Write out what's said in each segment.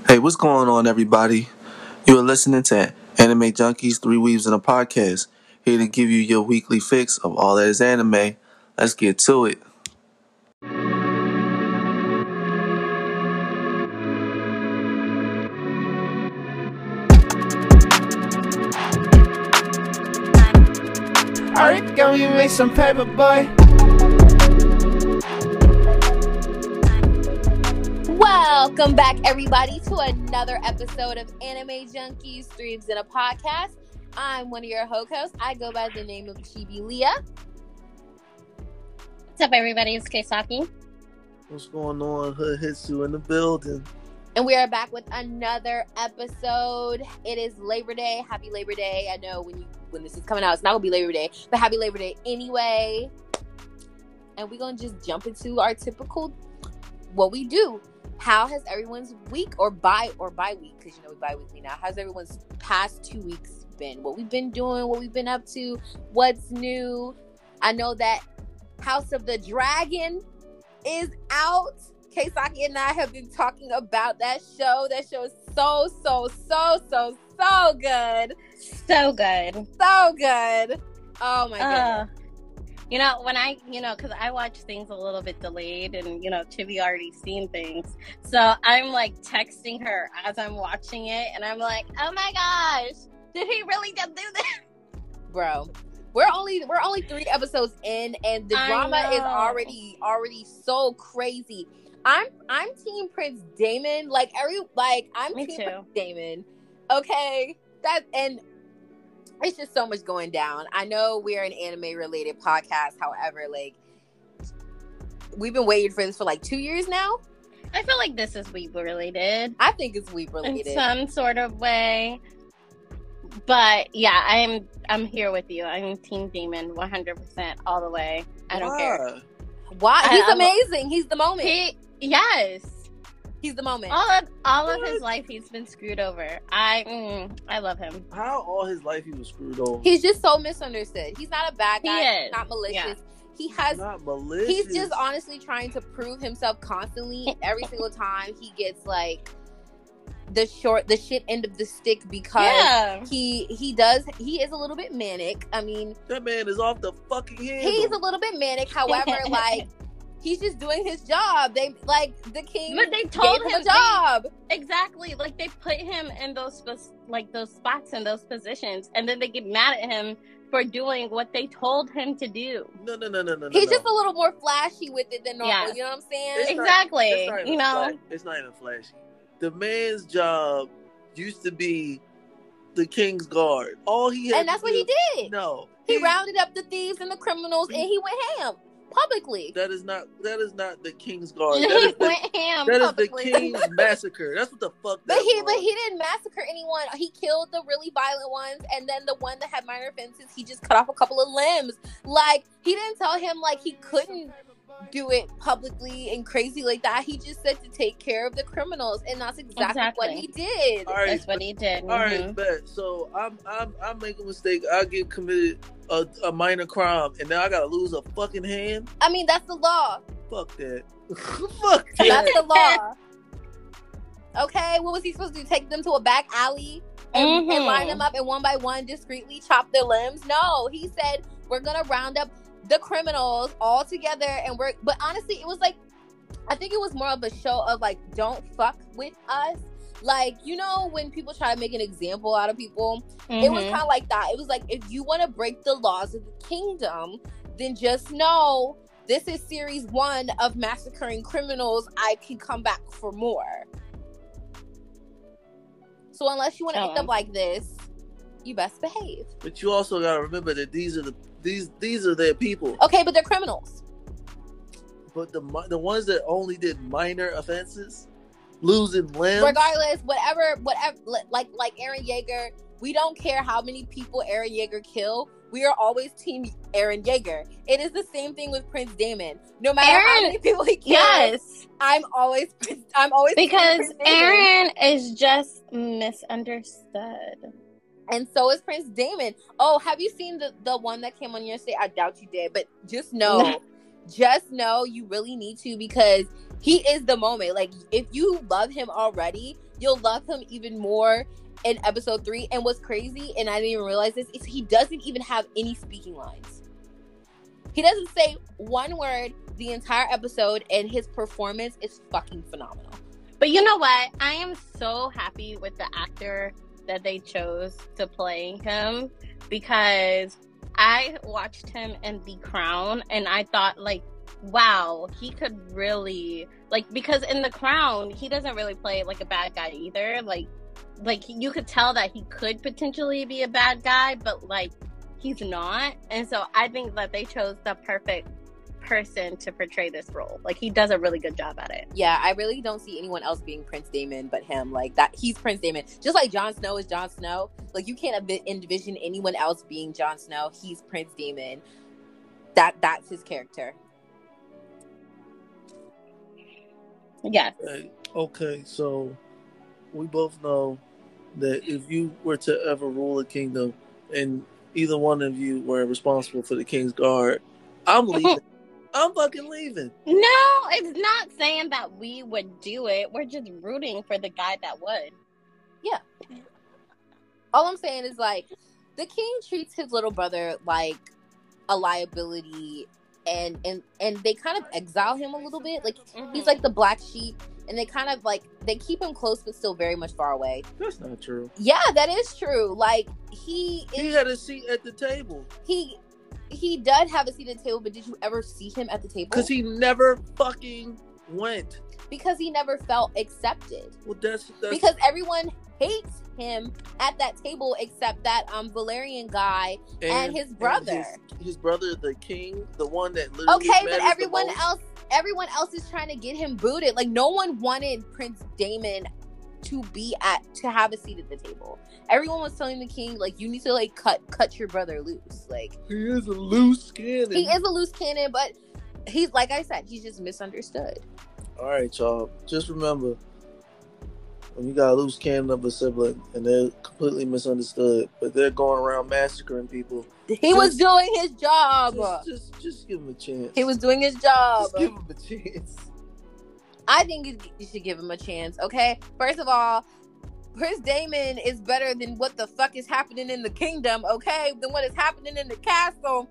Hey, what's going on, everybody? You are listening to Anime Junkies 3 Weaves in a Podcast, here to give you your weekly fix of all that is anime. Let's get to it. Alright, go you make some paper, boy. Welcome back, everybody, to another episode of Anime Junkies 3 Weaves in a Podcast. I'm one of your hosts. I go by the name of Chibi Leah. What's up, everybody? It's Keisaki. What's going on? Hood Hitsu in the building. And we are back with another episode. It is Labor Day. Happy Labor Day. I know when this is coming out, it's not going to be Labor Day, but happy Labor Day anyway. And we're going to just jump into our typical, what we do. How has everyone's week or bi week, because we bi-weekly now, how's everyone's past 2 weeks been? What we've been doing, what we've been up to, what's new. I know that House of the Dragon is out. Keisaki and I have been talking about that show. That show is so good. So good. So good. Oh my goodness. Because I watch things a little bit delayed and, Chibi already seen things. So I'm like texting her as I'm watching it and I'm like, oh my gosh, did he really just do this? Bro, we're only 3 episodes in and the drama is already so crazy. I'm Team Prince Damon. I'm Me Team too. Prince Damon. Okay? And it's just so much going down. I know we're an anime related podcast. However, we've been waiting for this for 2 years now. I feel like this is Weeb related. I think it's Weeb related. In some sort of way. But yeah, I'm here with you. I'm Team Damon 100% all the way. I don't care. Why? He's amazing. He's the moment. Yes. He's the moment. All of his life, he's been screwed over. I love him. How all his life he was screwed over? He's just so misunderstood. He's not a bad guy. He is. He's not malicious. Yeah. Not malicious. He's just honestly trying to prove himself constantly. Every single time he gets the shit end of the stick because he is a little bit manic. I mean, that man is off the fucking handle. He's a little bit manic. However, he's just doing his job. The king. But they told him a job. Exactly. They put him in those spots and those positions, and then they get mad at him for doing what they told him to do. No. He's just a little more flashy with it than normal. Yeah. You know what I'm saying? It's not even flashy. The man's job used to be the king's guard. All he had, and that's what he did. No, he rounded up the thieves and the criminals, and he went ham. Publicly. That is not the King's Guard. He went ham. That publicly. is the King's Massacre. That's what the fuck that But he was. didn't massacre anyone. He killed the really violent ones, and then the one that had minor offenses, he just cut off a couple of limbs. He didn't tell him he couldn't do it publicly and crazy like that. He just said to take care of the criminals, and that's exactly what he did. All right, that's what he did. All right, bet. So I'm making a mistake. I get committed a minor crime, and now I gotta lose a fucking hand. I mean, that's the law. Fuck that. Fuck that. That's the law. Okay, what was he supposed to do? Take them to a back alley and line them up and one by one discreetly chop their limbs? No, he said we're gonna round up the criminals all together, and but honestly, it was I think it was more of a show of don't fuck with us. When people try to make an example out of people, it was kind of like that. It was if you want to break the laws of the kingdom, then just know this is series 1 of massacring criminals. I can come back for more. So unless you want to end up like this, you best behave. But you also gotta remember that these are their people. Okay, but they're criminals. But the ones that only did minor offenses, losing limbs. Regardless, whatever, like Eren Yeager, we don't care how many people Eren Yeager kill. We are always Team Eren Yeager. It is the same thing with Prince Damon. No matter how many people he kills, yes, I'm always because Eren is just misunderstood. And so is Prince Damon. Oh, have you seen the one that came on yesterday? I doubt you did, but just know you really need to, because he is the moment. If you love him already, you'll love him even more in episode 3. And what's crazy, and I didn't even realize this, is he doesn't even have any speaking lines. He doesn't say one word the entire episode, and his performance is fucking phenomenal. But you know what? I am so happy with the actor that they chose to play him, because I watched him in The Crown and I thought, like, wow, he could really, like, because in The Crown, he doesn't really play like a bad guy either. Like you could tell that he could potentially be a bad guy, but like he's not. And so I think that they chose the perfect person to portray this role. Like, he does a really good job at it. Yeah, I really don't see anyone else being Prince Daemon but him. Like, that, he's Prince Daemon. Just like Jon Snow is Jon Snow. Like, you can't envision anyone else being Jon Snow. He's Prince Daemon. That's his character. Yes. Okay, so we both know that if you were to ever rule a kingdom and either one of you were responsible for the King's Guard, I'm leaving. I'm fucking leaving. No, it's not saying that we would do it. We're just rooting for the guy that would. Yeah. All I'm saying is, like, the king treats his little brother like a liability, and they kind of exile him a little bit. Like, he's like the black sheep, and they kind of, like, they keep him close but still very much far away. That's not true. Yeah, that is true. Like, he had a seat at the table. He did have a seat at the table, but did you ever see him at the table? Because he never fucking went. Because he never felt accepted. Well, that's because everyone hates him at that table except that Valerian guy and his brother. And his brother, the king, the one that literally but everyone else is trying to get him booted. Like, no one wanted Prince Daemon to have a seat at the table. Everyone was telling the king, like, you need to, like, cut your brother loose. Like, he is a loose cannon. He is a loose cannon, but he's, like I said, he's just misunderstood. All right, y'all. Just remember, when you got a loose cannon of a sibling and they're completely misunderstood, but they're going around massacring people. He was doing his job. Just give him a chance. He was doing his job. Just give him a chance. I think you should give him a chance, okay? First of all, Prince Daemon is better than what the fuck is happening in the kingdom, okay? Than what is happening in the castle.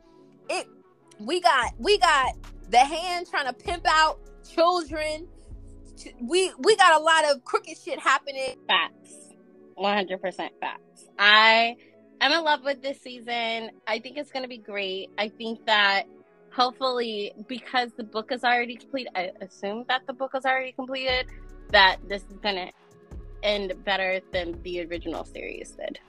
We got the hand trying to pimp out children. We got a lot of crooked shit happening. Facts. 100% facts. I am in love with this season. I think it's going to be great. I think that hopefully, because the book is already complete, I assume that the book is already completed, that this is going to end better than the original series did.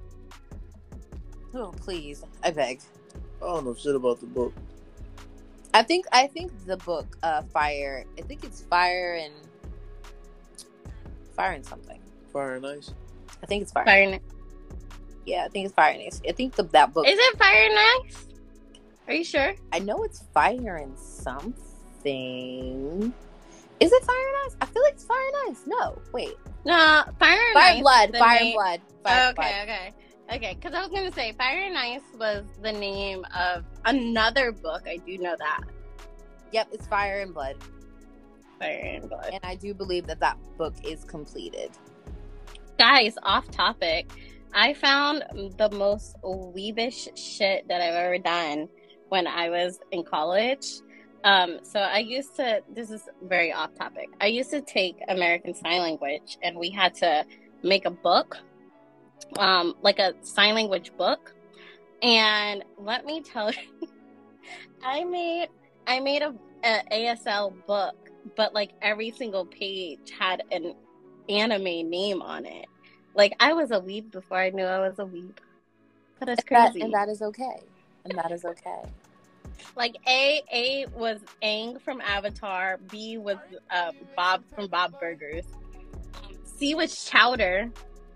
Oh, please. I beg. I don't know shit about the book. I think the book, Fire, I think it's Fire and something. Fire and Ice? I think it's Fire. Yeah, I think it's Fire and Ice. I think that book. Is it Fire and Ice? Are you sure? I know it's Fire and something. Is it Fire and Ice? I feel like it's Fire and Ice. No, wait. No, Fire and Ice. Fire and Blood. Okay, because I was going to say Fire and Ice was the name of another book. I do know that. Yep, it's Fire and Blood. Fire and Blood. And I do believe that book is completed. Guys, off topic. I found the most weebish shit that I've ever done when I was in college. So I used to, this is very off topic. I used to take American Sign Language, and we had to make a book, like a sign language book. And let me tell you, I made a ASL book, but like every single page had an anime name on it. Like, I was a weeb before I knew I was a weeb. But it's crazy. And that is okay. Like, A was Aang from Avatar. B was Bob from Bob Burgers. C was Chowder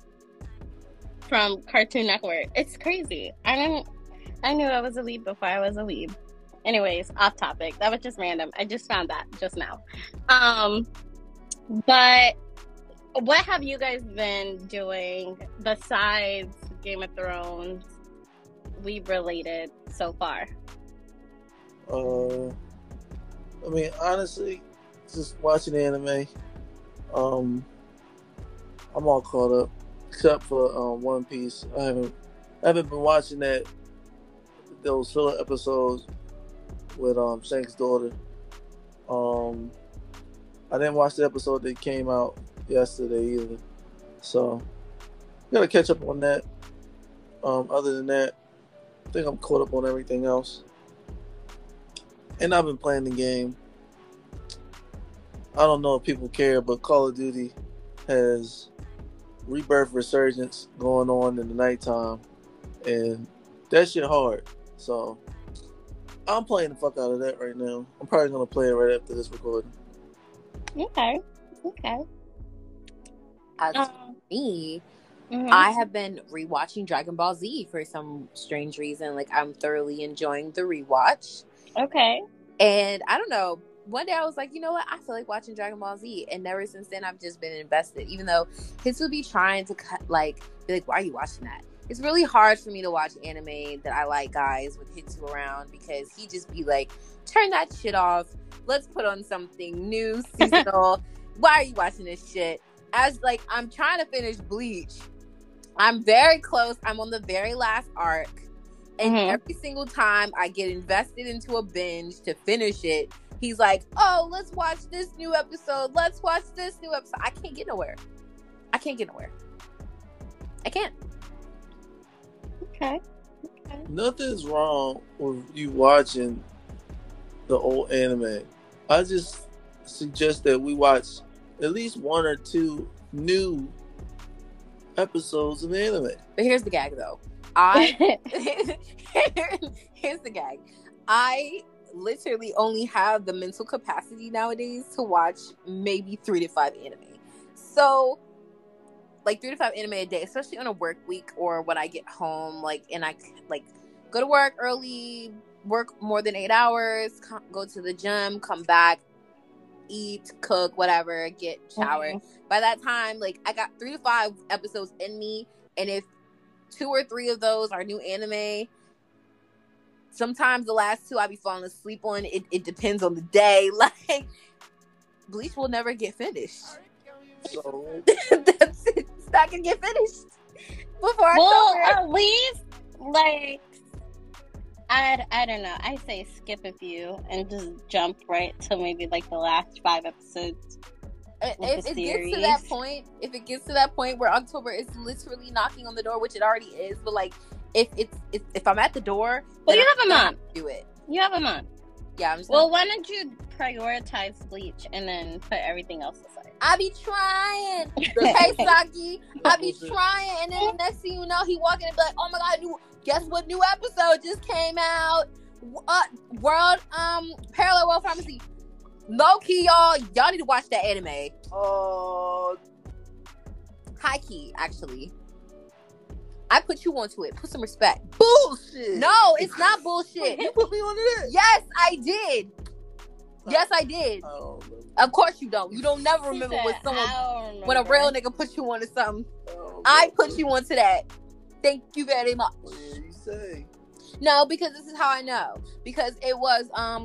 from Cartoon Network. It's crazy. I knew I was a weeb before I was a weeb. Anyways, off topic. That was just random. I just found that just now. But what have you guys been doing besides Game of Thrones, weeb related, so far? I mean, honestly, just watching anime. I'm all caught up, except for One Piece. I haven't been watching those filler episodes with Shank's daughter. I didn't watch the episode that came out yesterday either, so gotta catch up on that. Other than that, I think I'm caught up on everything else, and I've been playing the game. I don't know if people care, but Call of Duty has rebirth resurgence going on in the nighttime, and that shit hard. So I'm playing the fuck out of that right now. I'm probably gonna play it right after this recording. Okay. As for me, I have been rewatching Dragon Ball Z for some strange reason. Like, I'm thoroughly enjoying the rewatch. Okay. And I don't know. One day I was like, you know what? I feel like watching Dragon Ball Z. And ever since then, I've just been invested. Even though his would be trying to be like, why are you watching that? It's really hard for me to watch anime that I like, guys, with Hitsu around, because he just be like, turn that shit off. Let's put on something new, seasonal. Why are you watching this shit? As like, I'm trying to finish Bleach. I'm very close. I'm on the very last arc. And every single time I get invested into a binge to finish it, he's like, oh, let's watch this new episode. Let's watch this new episode. I can't get nowhere. I can't. Okay. Nothing's wrong with you watching the old anime. I just suggest that we watch at least one or two new episodes of anime. But here's the gag, though. Here's the gag. I literally only have the mental capacity nowadays to watch maybe 3 to 5 anime. So, like 3 to 5 anime a day, especially on a work week or when I get home, like, and I like go to work early, work more than 8 hours, go to the gym, come back, eat, cook, whatever, get showered. By that time, like, I got 3 to 5 episodes in me, and if 2 or 3 of those are new anime, sometimes the last 2 I be falling asleep on. It depends on the day. Like, Bleach will never get finished. So That's it. It's not gonna get finished before at least, like, I don't know. I say skip a few and just jump right to maybe like the last 5 episodes. If it gets to that point where October is literally knocking on the door, which it already is, but like if I'm at the door, well, you have a month. Do it. You have a month. Yeah. I'm just why don't you prioritize Bleach and then put everything else aside? I be trying. Hey, Saki, I be trying, and then the next thing you know, he walking and be like, "Oh my god, guess what? New episode just came out. Parallel World Pharmacy." Low key, y'all need to watch that anime. High key, actually. I put you onto it. Put some respect. Bullshit. No, it's not bullshit. You put me on it. Yes, I did. Yes, I did. Of course you don't. You don't never remember when a real nigga put you onto something. I put you onto that. Thank you very much. What did you say? No, because this is how I know. Because it was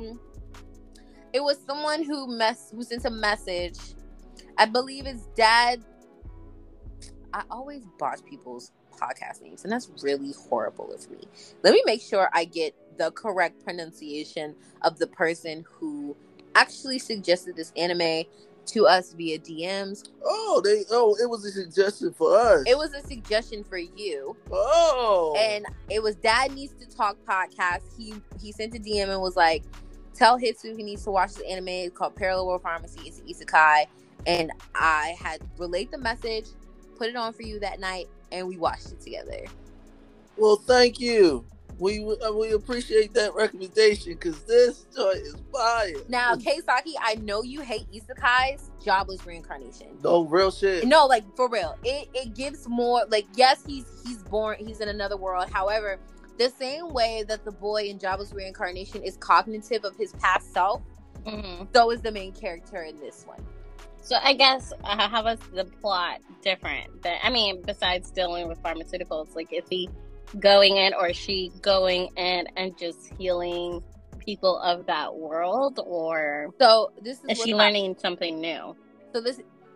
someone who sent a message. I believe his dad. I always botch people's podcast names, and that's really horrible of me. Let me make sure I get the correct pronunciation of the person who actually suggested this anime to us via DMs. It was a suggestion for us. It was a suggestion for you. And it was Dad Needs to Talk podcast. He sent a DM and was like, tell Hitsu he needs to watch this anime. It's called Parallel World Pharmacy. It's an isekai. And I had relayed the message, put it on for you that night, and we watched it together. Well, thank you. We appreciate that recommendation, because this joint is fire. Now, Keisaki, I know you hate isekais. Jobless reincarnation. No, real shit. No, like, for real. It gives more, like, yes, he's born, he's in another world. However, the same way that the boy in Jobless Reincarnation is cognitive of his past self, so is the main character in this one. So I guess, how was the plot different? Besides dealing with pharmaceuticals, like, is he going in or is she going in and just healing people of that world, or so this is she learning something new? So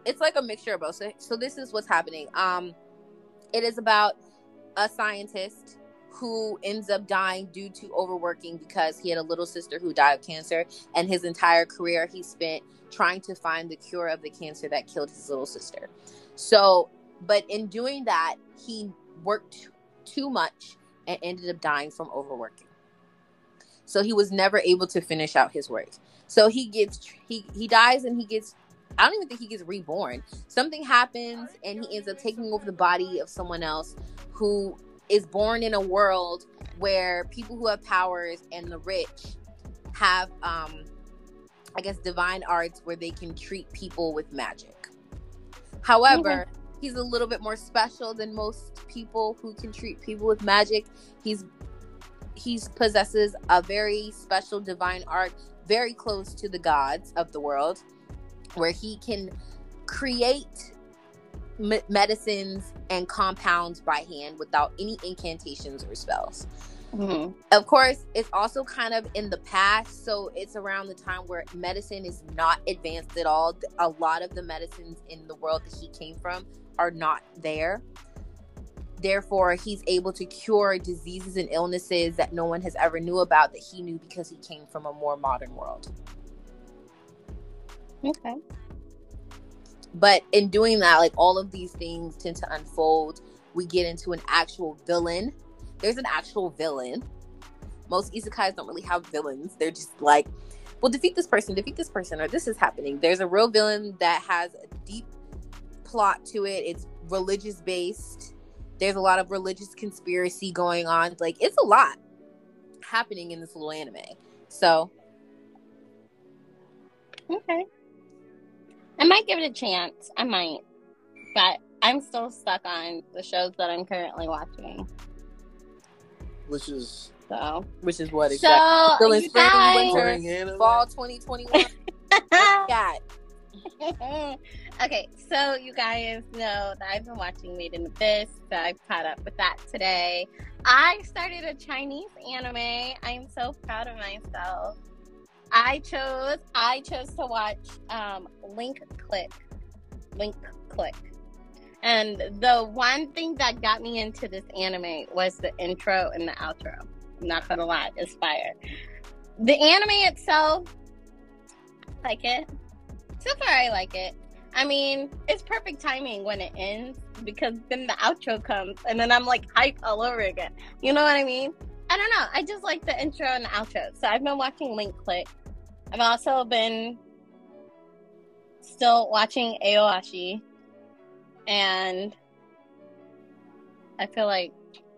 it's like a mixture of both. So this is what's happening. It is about a scientist who ends up dying due to overworking because he had a little sister who died of cancer, and his entire career he spent trying to find the cure of the cancer that killed his little sister. So, but in doing that, he worked too much and ended up dying from overworking. So he was never able to finish out his work. So he dies, and I don't even think he gets reborn. Something happens and he ends up taking over the body of someone else who is born in a world where people who have powers and the rich have, I guess, divine arts where they can treat people with magic. However, he's a little bit more special than most people who can treat people with magic. He possesses a very special divine art, very close to the gods of the world, where he can create medicines and compounds by hand without any incantations or spells. Mm-hmm. Of course, it's also kind of in the past, so it's around the time where medicine is not advanced at all. A lot of the medicines in the world that he came from are not there. Therefore, he's able to cure diseases and illnesses that no one has ever knew about, that he knew because he came from a more modern world. Okay. But in doing that, like, all of these things tend to unfold. We get into an actual villain. There's an actual villain. Most isekais don't really have villains. They're just like, well, defeat this person, or this is happening. There's a real villain that has a deep plot to it. It's religious based. There's a lot of religious conspiracy going on. Like, it's a lot happening in this little anime. So, okay. I might give it a chance. I might. But I'm still stuck on the shows that I'm currently watching. Which is what? Exactly? So, still in you spring, guys... winter, fall 2021. Got. Okay, so you guys know that I've been watching Made in Abyss, so I've caught up with that today. I started a Chinese anime. I'm so proud of myself. I chose to watch Link Click. And the one thing that got me into this anime was the intro and the outro. I'm not gonna lie, it's fire. The anime itself, I like it. So far, I like it. I mean, it's perfect timing when it ends, because then the outro comes, and then I'm like hype all over again. You know what I mean? I don't know. I just like the intro and the outro. So I've been watching Link Click. I've also been still watching Aoashi. And I feel like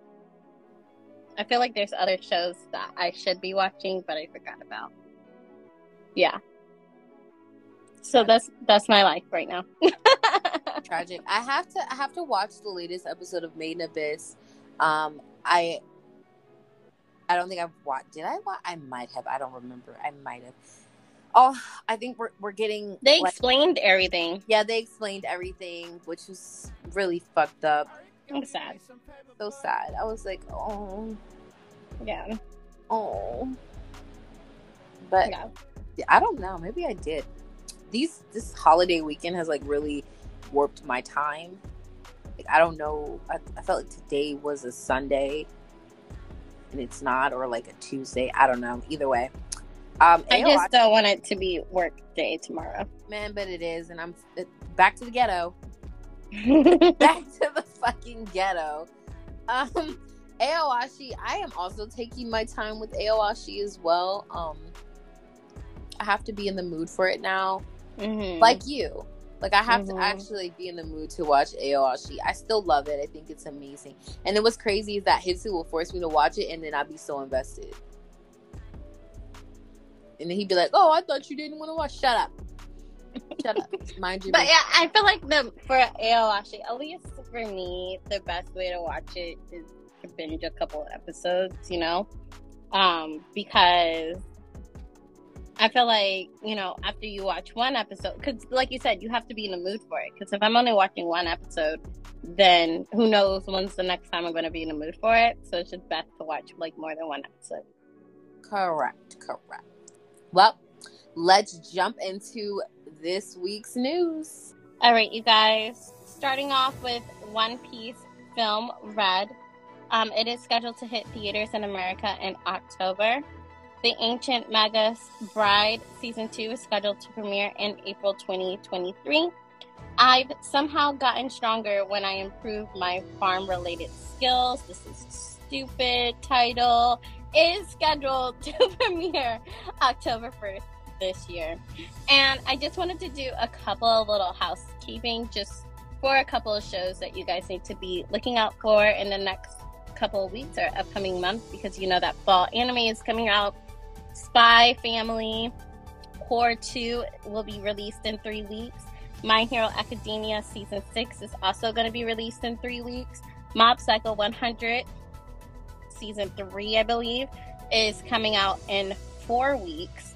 there's other shows that I should be watching, but I forgot about. Yeah. So that's my life right now. Tragic. I have to watch the latest episode of Made in Abyss. I don't think I've watched. Did I watch? I might have. I don't remember. I might have. Oh, I think we're getting. They explained everything. Yeah, they explained everything, which was really fucked up. I'm sad. So sad. I was like, oh. Yeah. Oh. But yeah. I don't know. Maybe I did. This holiday weekend has like really warped my time. Like, I don't know. I felt like today was a Sunday. And it's not, or like a Tuesday. I don't know. Either way. I just don't want it to be work day tomorrow. Man, but it is. And I'm back to the ghetto. Back to the fucking ghetto. Aoashi, I am also taking my time with Aoashi as well. I have to be in the mood for it now. Mm-hmm. Like you. Like, I have to actually be in the mood to watch Aoashi. I still love it. I think it's amazing. And then what's crazy is that Hitsu will force me to watch it, and then I'll be so invested. And then he'd be like, oh, I thought you didn't want to watch. Shut up. Shut up. Mind you. But yeah, I feel like for Aoashi, at least for me, the best way to watch it is to binge a couple of episodes, you know? Because I feel like, you know, after you watch one episode, because like you said, you have to be in the mood for it. Because if I'm only watching one episode, then who knows when's the next time I'm going to be in the mood for it. So it's just best to watch like more than one episode. Correct. Well, let's jump into this week's news. All right, you guys. Starting off with One Piece film Red. It is scheduled to hit theaters in America in October. The Ancient Magus Bride Season 2 is scheduled to premiere in April 2023. I've somehow gotten stronger when I improve my farm-related skills. This is a stupid title. Is scheduled to premiere October 1st this year. And I just wanted to do a couple of little housekeeping just for a couple of shows that you guys need to be looking out for in the next couple of weeks or upcoming month, because you know that fall anime is coming out. Spy Family Core 2 will be released in 3 weeks. My Hero Academia Season 6 is also going to be released in 3 weeks. Mob Psycho 100 Season 3, I believe, is coming out in 4 weeks.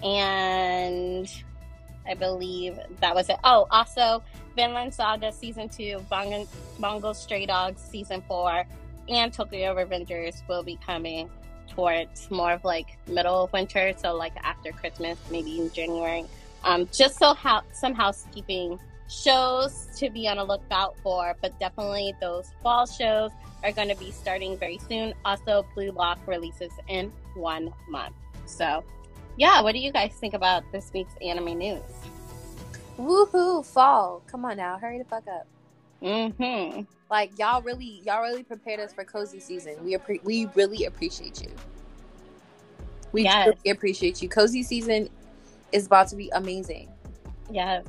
And I believe that was it. Oh, also, Vinland Saga Season 2, Bungo Stray Dogs Season 4, and Tokyo Revengers will be coming towards more of like middle of winter, so like after Christmas, maybe in January. Just some housekeeping shows to be on a lookout for, but definitely those fall shows are going to be starting very soon. Also, Blue Lock releases in 1 month. So, yeah, what do you guys think about this week's anime news? Woohoo, fall. Come on now, hurry the fuck up. Mm-hmm. Like, y'all really prepared us for cozy season. We really appreciate you. We Yes. really appreciate you. Cozy season is about to be amazing. Yes.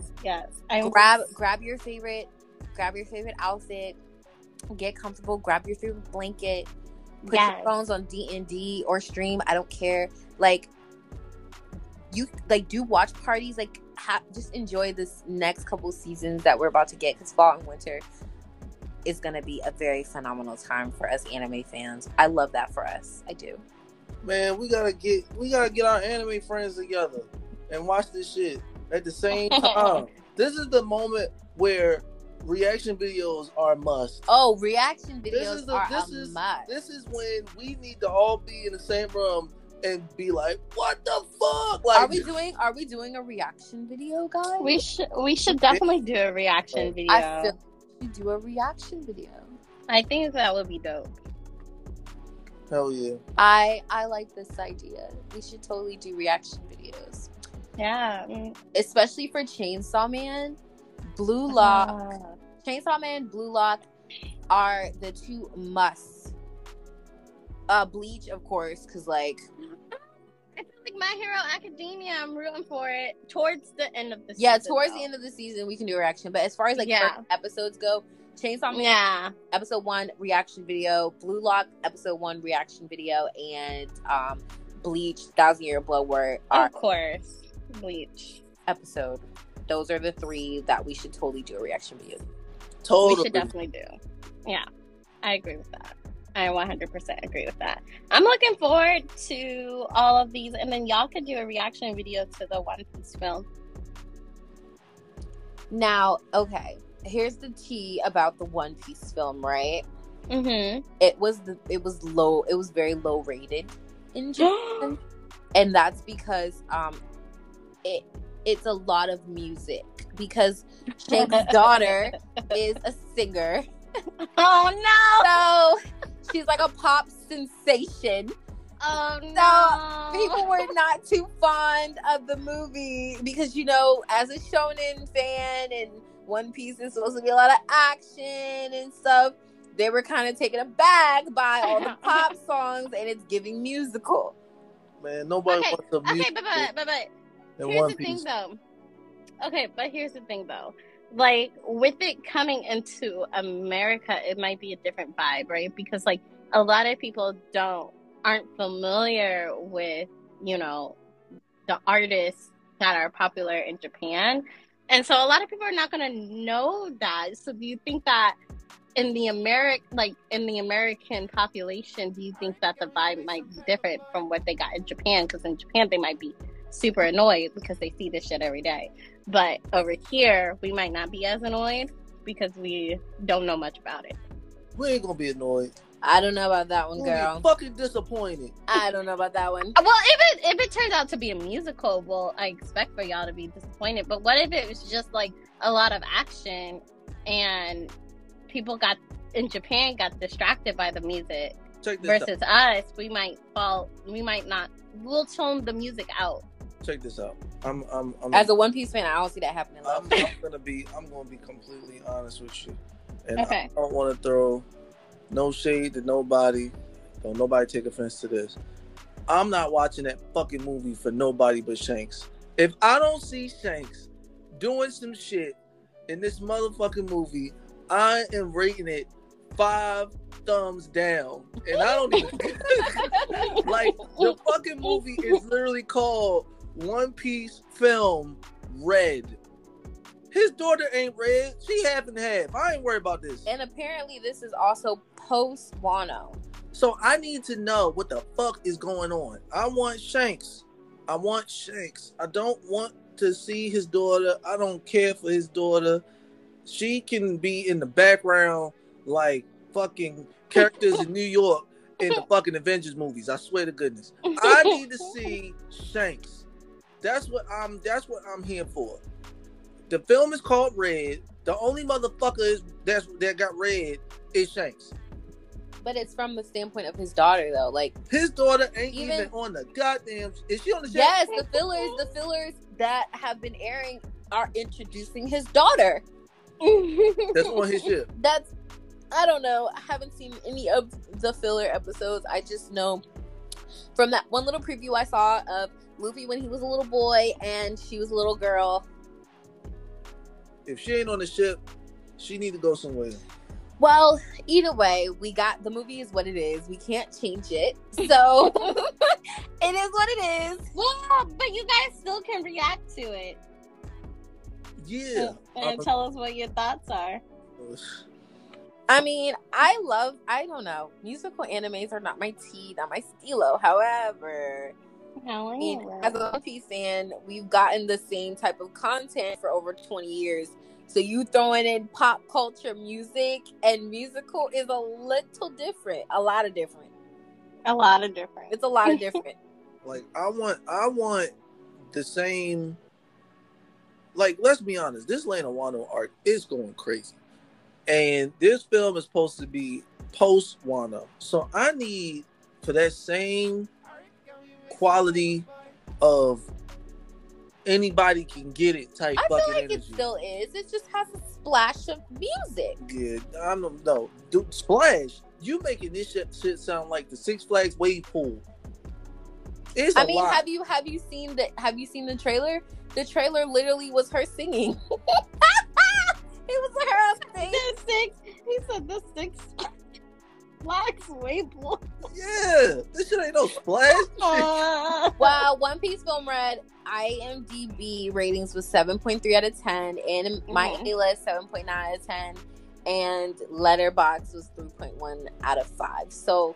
Grab your favorite outfit, get comfortable, grab your favorite blanket, put your phones on D&D or stream, I don't care. Like, you do watch parties, like just enjoy this next couple seasons that we're about to get, because fall and winter is gonna be a very phenomenal time for us anime fans. I love that for us. I do. Man, we gotta get our anime friends together and watch this shit at the same time. This is the moment where reaction videos are a must. Oh, reaction videos are a must. This is when we need to all be in the same room and be like, "What the fuck?" Like, are we doing a reaction video, guys? We should definitely do a reaction video. I feel we should do a reaction video. I think that would be dope. hell yeah. I like this idea. We should totally do reaction videos. Yeah. Especially for Chainsaw Man, Blue Lock. Chainsaw Man, Blue Lock are the two musts. Bleach, of course, because like I feel like My Hero Academia, I'm rooting for it towards the end of the season. Yeah, towards the end of the season we can do a reaction. But as far as like first episodes go, Chainsaw Man episode 1 reaction video, Blue Lock episode 1 reaction video, and Bleach 1,000 Year Blood Work. Of course, Bleach episode. Those are the 3 that we should totally do a reaction video. Totally. We should definitely do. Yeah, I agree with that. I 100% agree with that. I'm looking forward to all of these, and then y'all could do a reaction video to the One Piece film. Now, okay, here's the tea about the One Piece film, right? Mm-hmm. It was very low rated in Japan, and that's because it's a lot of music, because Shank's daughter is a singer. Oh no! So she's like a pop sensation. Oh no! So people were not too fond of the movie because, you know, as a shonen fan and One Piece is supposed to be a lot of action and stuff, they were kind of taken aback by all the pop songs and it's giving musical. Man, nobody wants a musical. Okay, but here's the thing though. Okay, but here's the thing though. Like, with it coming into America, it might be a different vibe, right? Because, like, a lot of people aren't familiar with, you know, the artists that are popular in Japan. And so a lot of people are not going to know that. So do you think that in the American population, do you think that the vibe might be different from what they got in Japan? Because in Japan, they might be super annoyed because they see this shit every day. But over here, we might not be as annoyed because we don't know much about it. We ain't gonna be annoyed. I don't know about that one, girl. Fucking disappointed. I don't know about that one. Well, if it turns out to be a musical, well, I expect for y'all to be disappointed. But what if it was just like a lot of action and people in Japan got distracted by the music? Check this versus us, we'll tone the music out. Check this out. I'm as a One Piece fan, I don't see that happening. I'm gonna be completely honest with you, and okay. I don't want to throw no shade to nobody. Don't nobody take offense to this. I'm not watching that fucking movie for nobody but Shanks. If I don't see Shanks doing some shit in this motherfucking movie, I am rating it 5 thumbs down. And I don't even like, the fucking movie is literally called One Piece Film Red. His daughter ain't red. She half and half. I ain't worried about this. And apparently this is also post Wano. So I need to know what the fuck is going on. I want Shanks. I don't want to see his daughter. I don't care for his daughter. She can be in the background like fucking characters in New York in the fucking Avengers movies. I swear to goodness. I need to see Shanks. That's what I'm here for. The film is called Red. The only motherfucker that got red is Shanks. But it's from the standpoint of his daughter, though. Like, his daughter ain't even on the goddamn. Is she on the show? Yes, the fillers that have been airing are introducing his daughter. That's on his ship. I don't know. I haven't seen any of the filler episodes. I just know from that one little preview I saw of Luffy when he was a little boy and she was a little girl. If she ain't on the ship, she need to go somewhere. Well, either way, the movie is what it is. We can't change it. So it is what it is. Well, but you guys still can react to it. Yeah. And tell us what your thoughts are. I mean, I don't know. Musical animes are not my tea, not my stilo. However, as a One Piece fan, we've gotten the same type of content for over 20 years. So you throwing in pop culture music and musical is a little different. A lot of different. A lot of different. It's a lot of different. Like, I want the same. Like, let's be honest. This Lane of Wano arc is going crazy. And this film is supposed to be post Wano. So I need for that same quality of anybody can get it type I fucking feel like energy. it still is. It just has a splash of music. Yeah, I don't know. Dude, Splash, you making this shit sound like the Six Flags wave pool. It's a lot. Have you seen the trailer? The trailer literally was her singing. It was her on stage. He said the Six Flags wave pool. Yeah, this shit ain't no Splash. Wow, One Piece Film Red IMDb ratings was 7.3 out of 10, and my A-list 7.9 out of 10, and Letterboxd was 3.1 out of 5. So,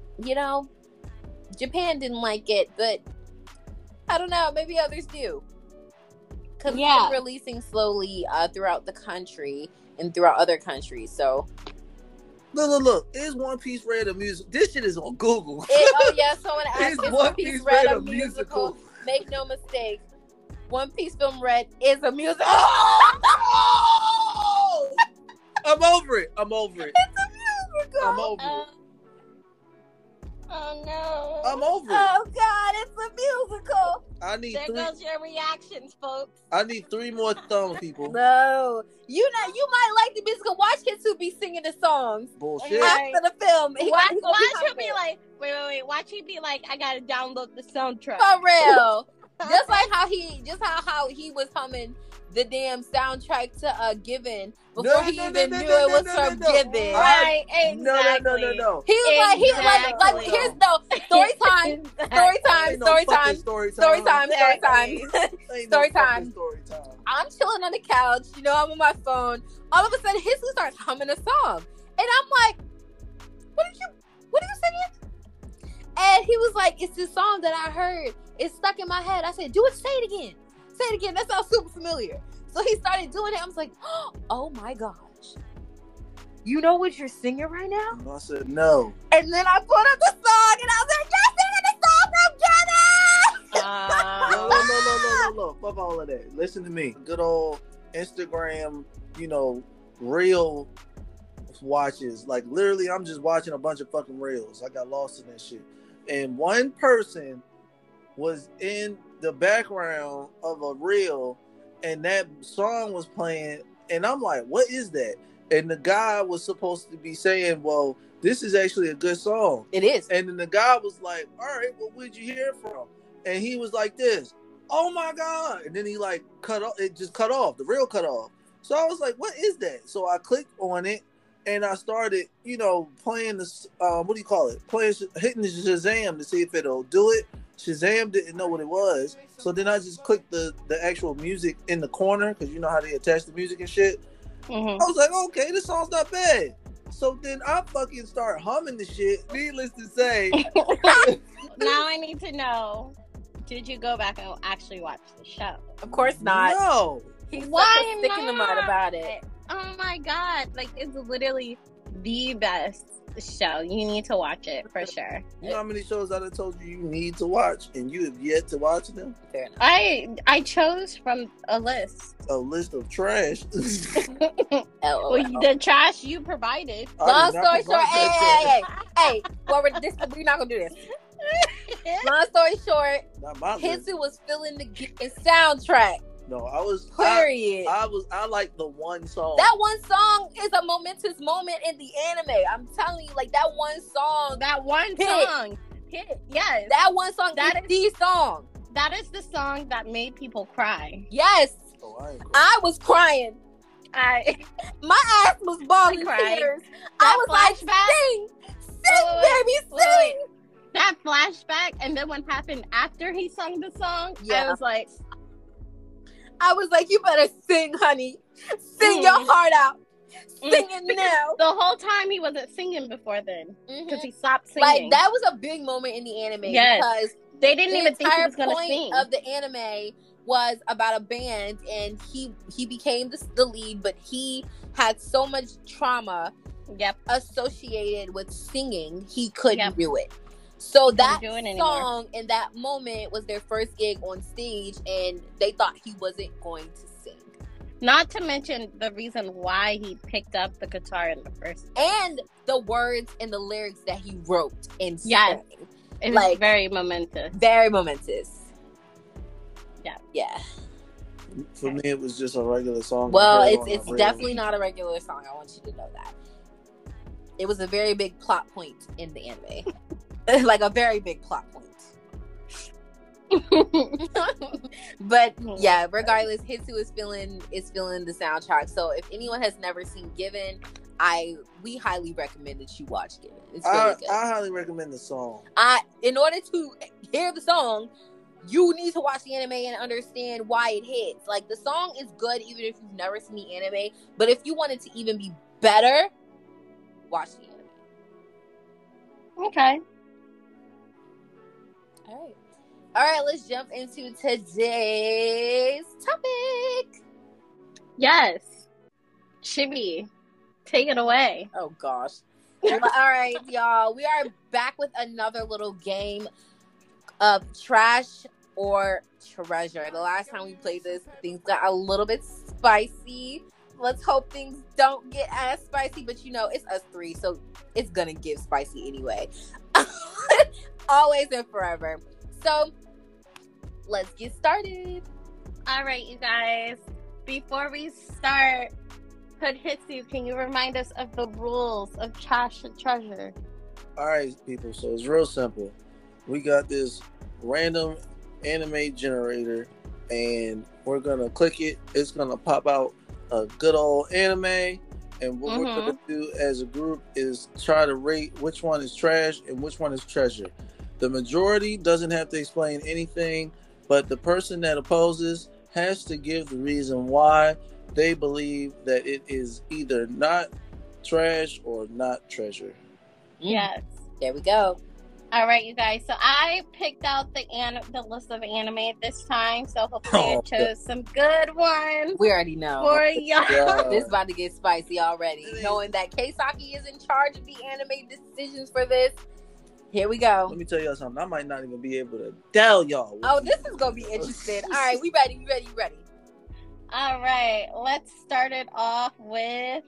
Japan didn't like it, but I don't know, maybe others do. Because it's releasing slowly throughout the country and throughout other countries. So, look! Is One Piece Red a music? This shit is on Google. Someone asked if One Piece Red a musical. Make no mistake, One Piece Film Red is a musical. Oh! I'm over it. It's a musical. I'm over it. Oh no! I'm over it. Oh God, it's a musical. There goes your reactions, folks. I need 3 more thumbs, people. No, you might like the musical. Watch Kitsu singing the songs. Bullshit. After the film. Watch him be like, wait. Watch him be like, I gotta download the soundtrack. For real. Just like how he was humming the damn soundtrack to Given before he even knew it was from Given. Right, exactly. No. He was like, here's story time. I'm chilling on the couch, I'm on my phone. All of a sudden, Hisu starts humming a song, and I'm like, "What are you singing?" And he was like, "It's this song that I heard. It's stuck in my head." I said, say it again. That sounds super familiar. So he started doing it. I was like, oh my gosh. You know what you're singing right now? And I said, no. And then I put up the song, and I was like, you're singing the song from Jenna! No. Fuck all of that. Listen to me. Good old Instagram, reel watches. Like, literally, I'm just watching a bunch of fucking reels. I got lost in that shit. And one person was in the background of a reel, and that song was playing, and I'm like, what is that? And the guy was supposed to be saying, well, this is actually a good song. It is. And then the guy was like, all right, well, where'd you hear it from? And he was like this, oh my God. And then he like cut off, it just cut off, the reel cut off. So I was like, what is that? So I clicked on it, and I started, playing this, hitting the Shazam to see if it'll do it. Shazam didn't know what it was. So then I just clicked the actual music in the corner, because you know how they attach the music and shit. Mm-hmm. I was like, okay, this song's not bad. So then I fucking start humming the shit. Needless to say. Now I need to know, did you go back and actually watch the show? Of course not. No. He's Why such a stick in the mud about it. Oh my God. Like, it's literally the best show. You need to watch it for sure. You know how many shows I done told you need to watch, and you have yet to watch them? Fair enough. I chose from a list. A list of trash. LOL. Well, the trash you provided. Long story short, hey. Well, we're not gonna do this. Long story short, Not my list. Hitsu was feeling the soundtrack. No, I was. Period. I like the one song. That one song is a momentous moment in the anime. I'm telling you, like that one song. That one Hit. song. Hit. Yes. That one song. That is the song. That is the song that made people cry. Yes. Oh, I ain't I was crying. My ass was balling cried. tears. That I was like, flashback? sing, baby, sing. That flashback, and then what happened after he sung the song, Yeah. I was like, You better sing, honey. Sing your heart out. Sing it now. The whole time he wasn't singing before then, because he stopped singing. Like, that was a big moment in the anime. Yes. Because they didn't even think he was the going to point sing. of the anime was about a band, and he became the lead, but he had so much trauma associated with singing, he couldn't do it. So that song and that moment was their first gig on stage, and they thought he wasn't going to sing. Not to mention the reason why he picked up the guitar in the first place. And the words and the lyrics that he wrote and sang. Yes. It was very momentous. Very momentous. Yeah. For me, it was just a regular song. Well, it's definitely not a regular song. I want you to know that. It was a very big plot point in the anime. Like a very big plot point. But yeah, regardless, Hitsu is feeling the soundtrack. So if anyone has never seen Given, we highly recommend that you watch Given. It's really good. I highly recommend the song. In order to hear the song, you need to watch the anime and understand why it hits. Like, the song is good even if you've never seen the anime. But if you want it to even be better, watch the anime. Okay. All right, let's jump into today's topic. Yes. Chibi, take it away. Oh, gosh. All right, y'all. We are back with another little game of trash or treasure. The last time we played this, things got a little bit spicy. Let's hope things don't get as spicy, but it's us three, so it's gonna get spicy anyway. Always and forever. So, let's get started. All right, you guys. Before we start, Hood Hitsu, can you remind us of the rules of trash and treasure? All right, people. So it's real simple. We got this random anime generator, and we're gonna click it. It's gonna pop out a good old anime, and what we're gonna do as a group is try to rate which one is trash and which one is treasure. The majority doesn't have to explain anything, but the person that opposes has to give the reason why they believe that it is either not trash or not treasure. Yes. There we go. All right, you guys. So I picked out the list of anime this time. So hopefully I chose some good ones We already know. for y'all. Yeah. This is about to get spicy already. Knowing that Keisaki is in charge of the anime decisions for this. Here we go. Let me tell y'all something. I might not even be able to tell y'all. Oh, this is gonna be interesting. All right, we ready. All right, let's start it off with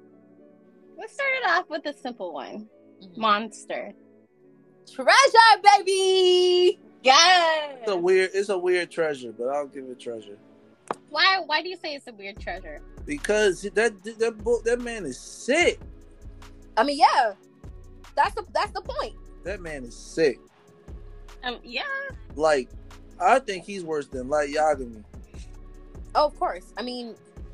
a simple one. Mm-hmm. Monster. Treasure, baby. Yes. It's a weird treasure, but I'll give it treasure. Why do you say it's a weird treasure? Because that man is sick. I mean, yeah, that's the point. That man is sick. Yeah. Like, I think he's worse than Light Yagami. Oh, of course. I mean,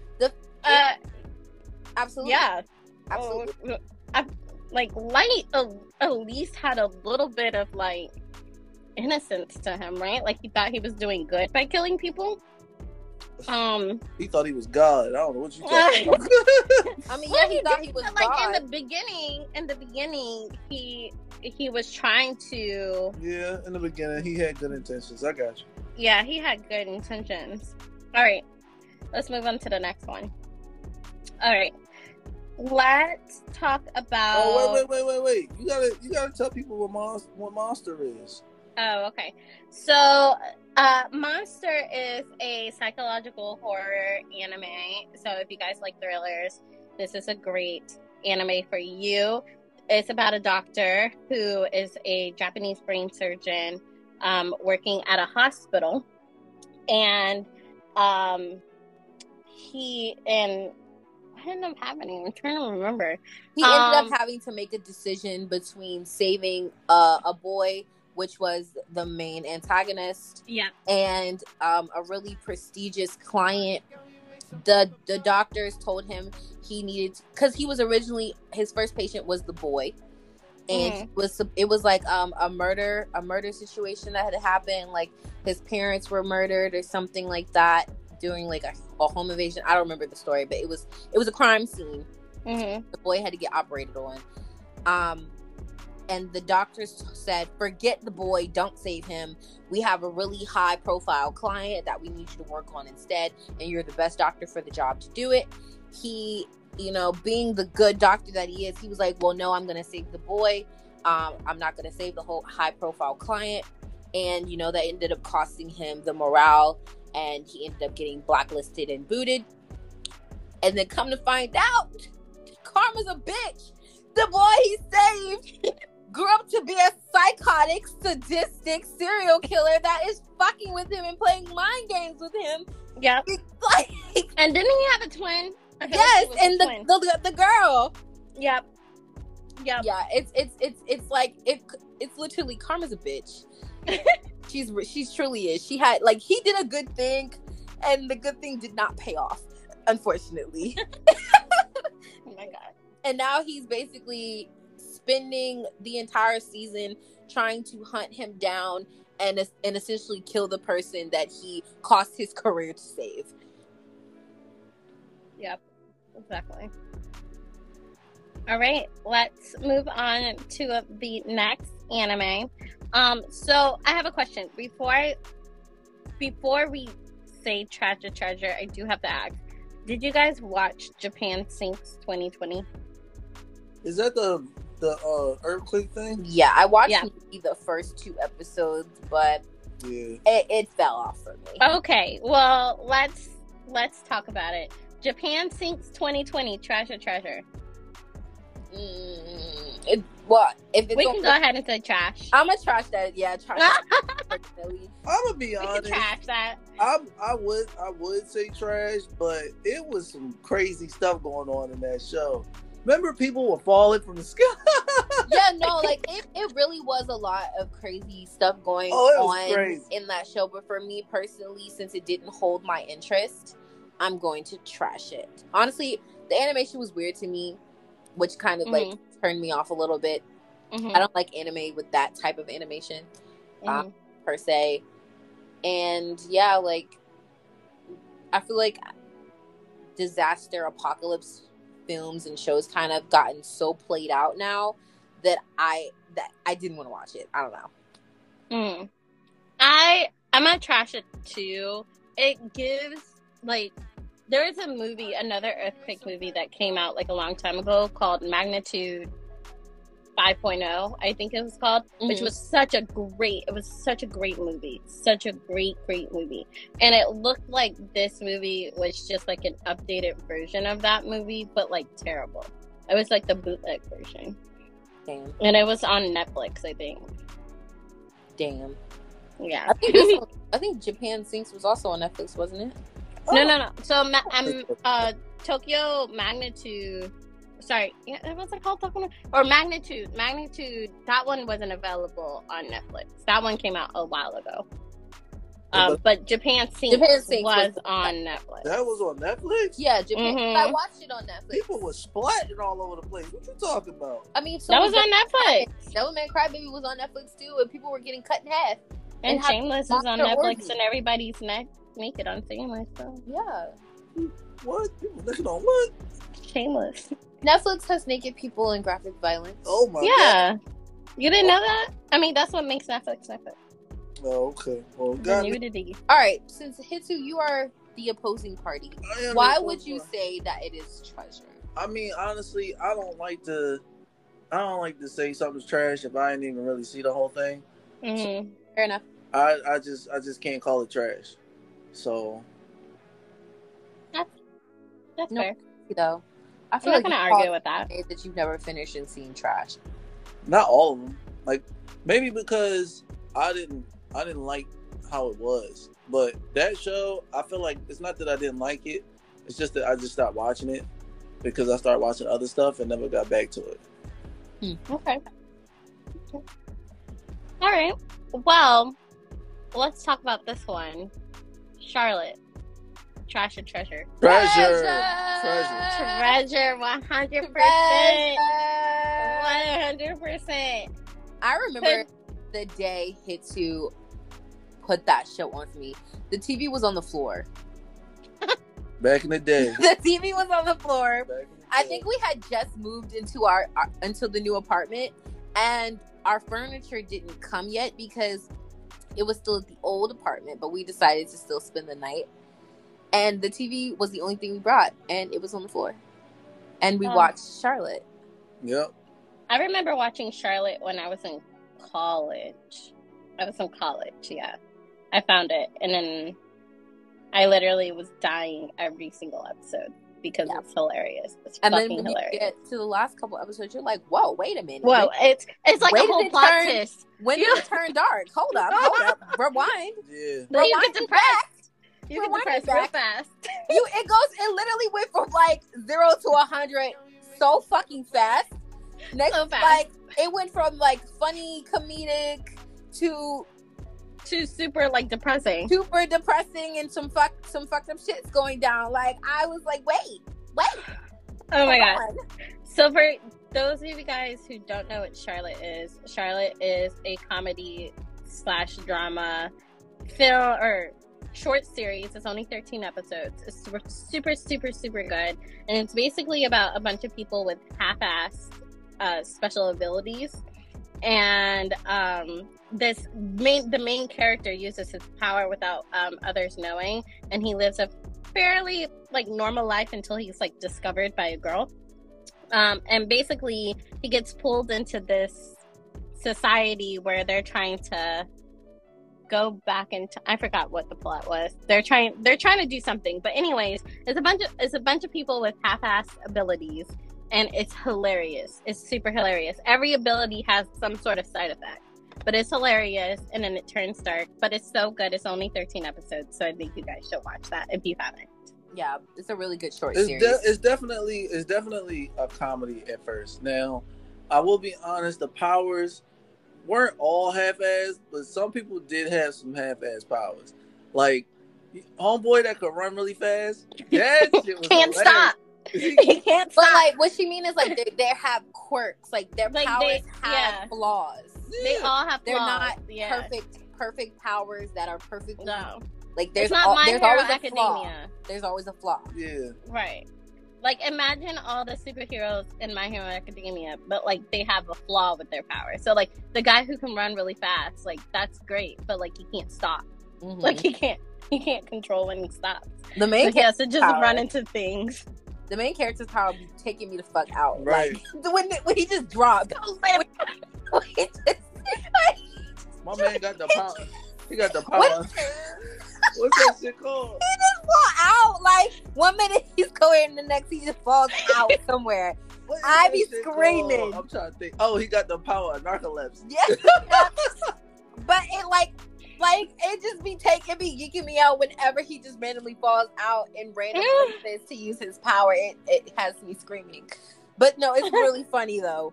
absolutely. Yeah. Absolutely. Light at least had a little bit of like innocence to him, right? Like he thought he was doing good by killing people. He thought he was God. I don't know what you talking about. I mean, yeah, he thought he was like God. in the beginning, he was trying to. Yeah, in the beginning, he had good intentions. I got you. Yeah, he had good intentions. All right, let's move on to the next one. All right, let's talk about. Oh, wait! You gotta tell people what Monster is. Oh, okay. So, Monster is a psychological horror anime. So, if you guys like thrillers, this is a great anime for you. It's about a doctor who is a Japanese brain surgeon working at a hospital. And what ended up happening? I'm trying to remember. He ended up having to make a decision between saving a boy, which was the main antagonist, and a really prestigious client. The doctors told him he needed, because he was originally, his first patient was the boy, and it was like a murder situation that had happened. Like his parents were murdered or something like that during like a home invasion. I don't remember the story, but it was a crime scene. The boy had to get operated on. And the doctors said, forget the boy, don't save him. We have a really high profile client that we need you to work on instead, and you're the best doctor for the job to do it. He, being the good doctor that he is, he was like, well, no, I'm going to save the boy. I'm not going to save the whole high profile client. And, that ended up costing him the morale, and he ended up getting blacklisted and booted. And then come to find out, karma's a bitch. The boy he saved grew up to be a psychotic, sadistic serial killer that is fucking with him and playing mind games with him. Yep. Like, and didn't he have a twin? Yes, and the girl. Yep. Yeah, it's like it's literally karma's a bitch. She's truly is. She had, like, he did a good thing, and the good thing did not pay off, unfortunately. Oh my god. And now he's basically spending the entire season trying to hunt him down and essentially kill the person that he cost his career to save. Yep, exactly. All right, let's move on to the next anime. So I have a question. Before we say treasure, I do have to ask. Did you guys watch Japan Sinks 2020? Is that the earthquake thing? Yeah, I watched maybe the first 2 episodes, but it fell off for me. Okay, well, let's talk about it. Japan Sinks 2020, treasure. If we can go ahead and say trash. I'm gonna trash that. Yeah, trash. I'm gonna be honest. We can trash that. I would say trash, but it was some crazy stuff going on in that show. Remember, people were falling from the sky. Yeah, no, like it really was a lot of crazy stuff going on in that show. But for me personally, since it didn't hold my interest, I'm going to trash it. Honestly, the animation was weird to me, which kind of like turned me off a little bit. I don't like anime with that type of animation per se. And yeah, like I feel like disaster apocalypse films and shows kind of gotten so played out now that I didn't want to watch it. I don't know. I'm gonna trash it too. It gives there is a movie, another earthquake movie that came out like a long time ago called Magnitude 5.0, I think it was called, which was such a great movie. Such a great movie. And it looked like this movie was just like an updated version of that movie, but like terrible. It was like the bootleg version. Damn. And it was on Netflix, I think. Damn. Yeah. I think Japan Sinks was also on Netflix, wasn't it? No. So Tokyo Magnitude. Sorry, what's it called? Or Magnitude. Magnitude. That one wasn't available on Netflix. That one came out a while ago. But Japan Sinks was on Netflix. That was on Netflix? Yeah, Japan. I watched it on Netflix. People were splatting all over the place. What you talking about? I mean, so that was on Netflix. Devilman Crybaby was on Netflix too, and people were getting cut in half. And Shameless is on Netflix, and everybody's naked on Shameless. So. Yeah. What? People naked on what? Shameless. Netflix has naked people and graphic violence. Oh my god. Yeah. You didn't know that? I mean, that's what makes Netflix Netflix. Oh, okay. Well, the nudity. All right. Since Hitsu, you are the opposing party. Why would you say that it is treasure? I mean, honestly, I don't like to say something's trash if I didn't even really see the whole thing. Mm-hmm. Fair enough. I just can't call it trash. So that's fair. Though I feel I'm not gonna argue with that. That you've never finished and seen trash. Not all of them. Like maybe because I didn't like how it was. But that show, I feel like it's not that I didn't like it. It's just that I just stopped watching it because I started watching other stuff and never got back to it. Okay. All right. Well, let's talk about this one. Charlotte. Trash or treasure? Treasure. 100%. 100%. I remember the day Hitsu put that show on for me. The TV was on the floor. Back in the day. The TV was on the floor. I think we had just moved into into the new apartment, and our furniture didn't come yet because it was still at the old apartment, but we decided to still spend the night. And the TV was the only thing we brought, and it was on the floor. And we watched Charlotte. Yep. I remember watching Charlotte when I was in college. Yeah. I found it, and then I literally was dying every single episode because it's hilarious. It's fucking hilarious. You get to the last couple episodes, you're like, whoa, wait a minute. Whoa, it's like a whole plot twist. When did it turn dark? Hold up. Rewind. Yeah. Then you get depressed. You get depressed real fast. It literally went from like 0 to 100 so fucking fast. Like it went from like funny, comedic to super like depressing. Super depressing, and some fucked up shit's going down. Like I was like, wait. Oh my god. So for those of you guys who don't know what Charlotte is a comedy / drama film or short series. It's only 13 episodes. It's super good, and it's basically about a bunch of people with half-assed special abilities, and the main character uses his power without others knowing, and he lives a fairly like normal life until he's like discovered by a girl, and basically he gets pulled into this society where they're trying to go back into, I forgot what the plot was. They're trying to do something, but anyways, it's a bunch of people with half-assed abilities, and it's hilarious. It's super hilarious. Every ability has some sort of side effect, but it's hilarious, and then it turns dark, but it's so good. It's only 13 episodes, so I think you guys should watch that if you haven't. Yeah, it's a really good short series. It's definitely a comedy at first. Now, I will be honest, the powers weren't all half-assed, but some people did have some half-assed powers. Like, homeboy that could run really fast, that shit was can't stop. He can't stop. But like, what she mean is like they have quirks, like their powers have flaws. They all have flaws. They're not perfect powers that are perfect. No, like there's it's not there's My always Hero a flaw. Academia. There's always a flaw. Yeah, right. Like, imagine all the superheroes in My Hero Academia, but, like, they have a flaw with their power. So, like, the guy who can run really fast, like, that's great, but, like, he can't stop. Mhm. Like, he can't control when he stops. The main Like, he has to just power. run into things. The main character's power be taking me the fuck out. Right. Like, when he just dropped. When he just- My man got the power. He got the power. What? What's that shit called? He just fall out. Like, 1 minute he's going, the next he just falls out somewhere. What is I that be shit screaming. called? I'm trying to think. Oh, he got the power of narcolepsy. Yes. But it like it just be geeking me out whenever he just randomly falls out in random places to use his power. It has me screaming. But no, it's really funny though.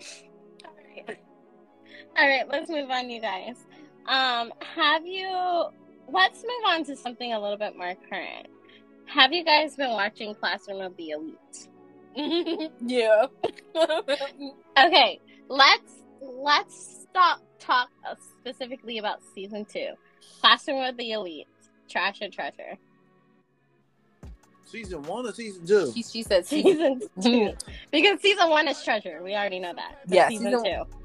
All right, let's move on, you guys. Let's move on to something a little bit more current. Have you guys been watching Classroom of the Elite? Yeah. Okay, let's talk specifically about season 2. Classroom of the Elite. Trash or treasure? Season 1 or season 2? She said season. Season 2. Because season 1 is treasure. We already know that. But Yeah, season season 2.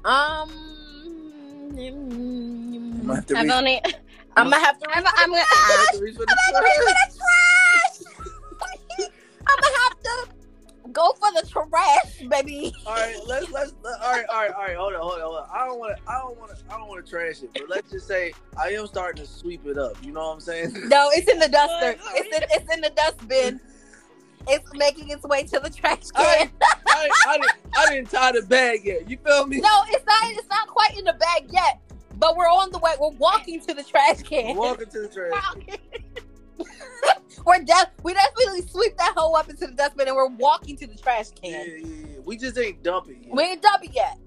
I'm gonna have to reach I'm gonna for the trash. I'm gonna have to go for the trash, baby. All right, let's all right. Hold on. I don't want to trash it, but let's just say I am starting to sweep it up. You know what I'm saying? No, it's in the duster. It's in the dustbin. It's making its way to the trash can. I didn't tie the bag yet. You feel me? No, it's not quite in the bag yet. But we're on the way. We're walking to the trash can. Walking to the trash can. We definitely sweep that hoe up into the dustbin and we're walking to the trash can. Yeah. We just ain't dumping yet. We ain't dump it yet.